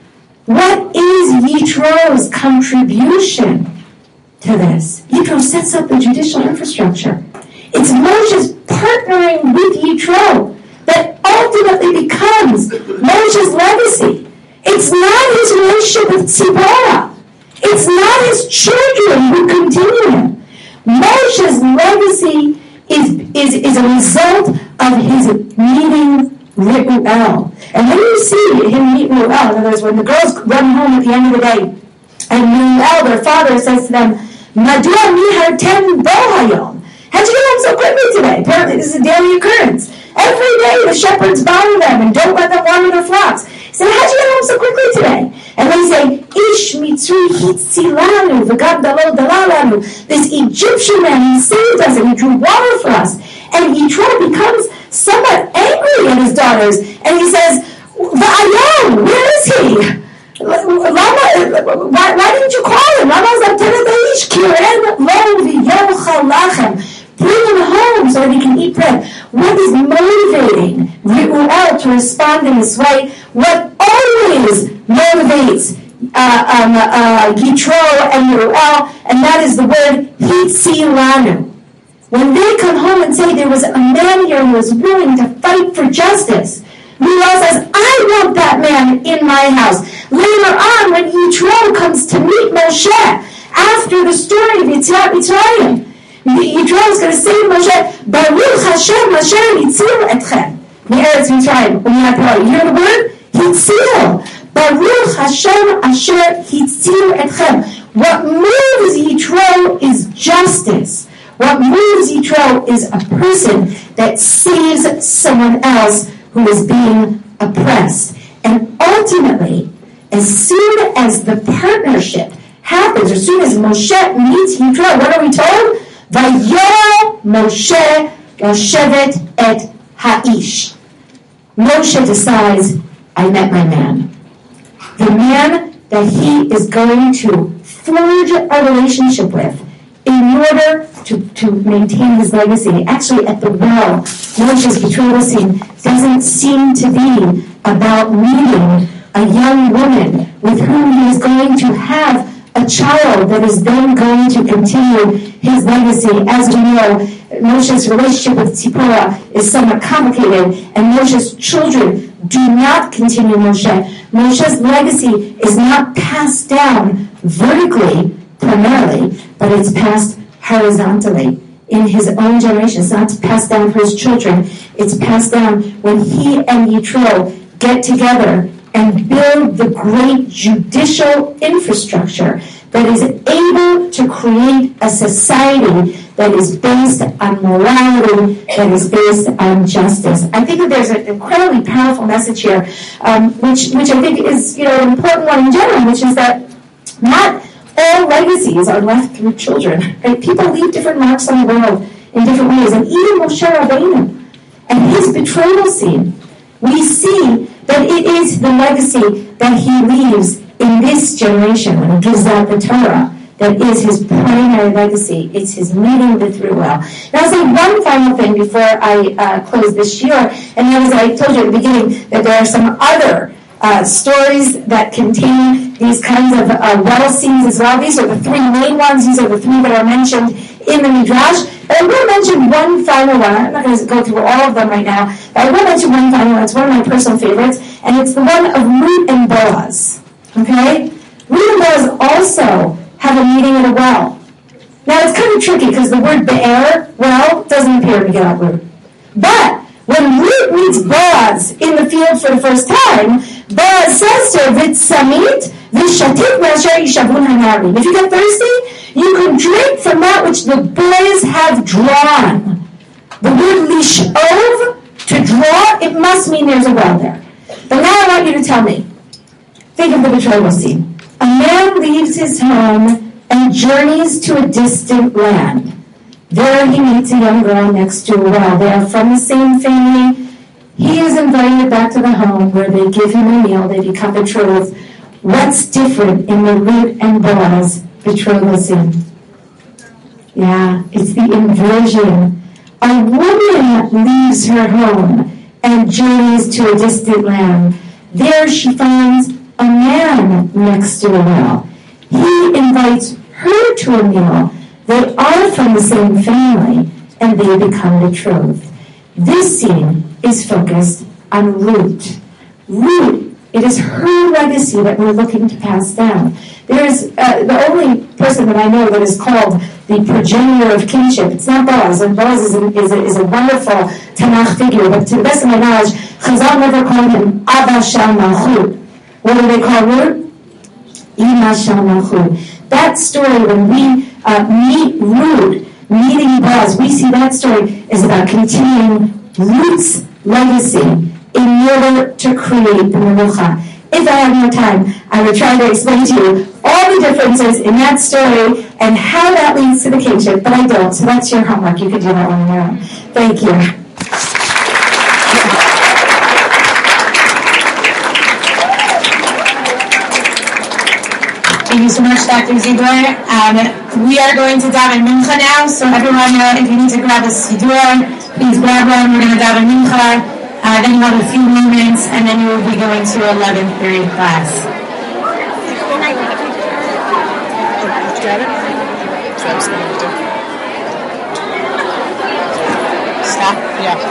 What is Yitro's contribution to this? Yitro sets up the judicial infrastructure. It's Moshe's partnering with Yitro that ultimately becomes Moshe's legacy. It's not his relationship with Tzipora. It's not his children who continue him. Moshe's legacy is, is, is a result of his meeting Reuel. And when you see him meet Reuel, in other words, when the girls run home at the end of the day, and Reuel, their father, says to them, Madua mihartem bo hayom. How'd you get home so quickly today? Apparently this is a daily occurrence. Every day the shepherds bother them and don't let them water their flocks. He said, how'd you get home so quickly today? And they say, Ish mitzri hitzilanu v'gam dalo dalalanu. This Egyptian man, he saved us and he drew water for us. And Yitro becomes somewhat angry at his daughters. And he says, Va'ayom, where is he? Lama, why, why didn't you call him? Lama's like, Tenedaish, kiren lo v'yochal lachem. Bring him home so that he can eat bread. What is motivating Reuel to respond in this way? What always motivates uh, um, uh, Yitro and Reuel, and that is the word hitzilanu. When they come home and say there was a man here who was willing to fight for justice, Reuel says, I want that man in my house. Later on, when Yitro comes to meet Moshe, after the story of Yetziat Mitzrayim, Yitro is going to say to Moshe, Baruch Hashem Asher Hitzil Etchem. Me'eretz Mitzrayim. You hear the word? Hitzil. Baruch Hashem Asher Hitzil Etchem. What moves Yitro is justice. What moves Yitro is a person that saves someone else who is being oppressed. And ultimately, as soon as the partnership happens, as soon as Moshe meets Yitro, what are we told? Vayor Moshe Yoshevet et Ha'ish. Moshe decides, I met my man. The man that he is going to forge a relationship with in order to, to maintain his legacy. Actually, at the well, Moshe's betrothal scene doesn't seem to be about meeting a young woman with whom he is going to have a child that is then going to continue his legacy. As we know, Moshe's relationship with Tzipporah is somewhat complicated, and Moshe's children do not continue Moshe. Moshe's legacy is not passed down vertically, primarily, but it's passed horizontally in his own generation. It's not passed down for his children. It's passed down when he and Yitro get together and build the great judicial infrastructure that is able to create a society that is based on morality, that is based on justice. I think that there's an incredibly powerful message here, um, which which I think is, you know, an important one in general, which is that not all legacies are left through children. Right? People leave different marks on the world in different ways, and even Moshe Rabbeinu and his betrothal scene, we see that it is the legacy that he leaves in this generation when he gives out the Torah that is his primary legacy. It's his meeting with Ruel. Now, I'll say one final thing before I uh, close this year, and that is, I told you at the beginning that there are some other uh, stories that contain these kinds of uh, well scenes as well. These are the three main ones. These are the three that are mentioned in the Midrash. But I will mention one final one. I'm not going to go through all of them right now, but I will mention one final one. It's one of my personal favorites, and it's the one of Ruth and Boaz. Okay? Ruth and Boaz also have a meeting at a well. Now, it's kind of tricky because the word be'er, well, doesn't appear to get out Ruth. But when Ruth meets Boaz in the field for the first time, Boaz says to her, V'tzamit v'shatit me'asher yishavun hanarim. If you get thirsty, you can drink from that which the boys have drawn. The word lish'ov, to draw, it must mean there's a well there. But now I want you to tell me, think of the betrothal scene. A man leaves his home and journeys to a distant land. There he meets a young girl next to a well. They are from the same family. He is invited back to the home where they give him a meal. They become betrothed. What's different in the Ruth and Boaz betrothal scene? Yeah, it's the inversion. A woman leaves her home and journeys to a distant land. There she finds a man next to a well. He invites her to a meal. They are from the same family, and they become betrothed. This scene is focused on Ruth. Ruth, it is her legacy that we're looking to pass down. There is uh, the only person that I know that is called the progenitor of kinship. It's not Boaz, and Boaz is a, is a, is a wonderful Tanakh figure, but to the best of my knowledge, Chazal never called him Abba Shal Malchut. What do they call Ruth? Ima Shal Malchut. That story, when we uh, meet Ruth, meeting Boaz, we see that story is about continuing Ruth's legacy in order to create the Melucha. If I had more time, I would try to explain to you all the differences in that story and how that leads to the kingship, but I don't, so that's your homework. You can do that one on your own. Thank you. Thank you so much, Doctor Ziegler. Um, we are going to daven mincha now, so everyone, uh, if you need to grab a siddur, please grab one. We're going to daven mincha. Uh, then you have a few moments, and then you will be going to eleventh period class. Stop? Yeah.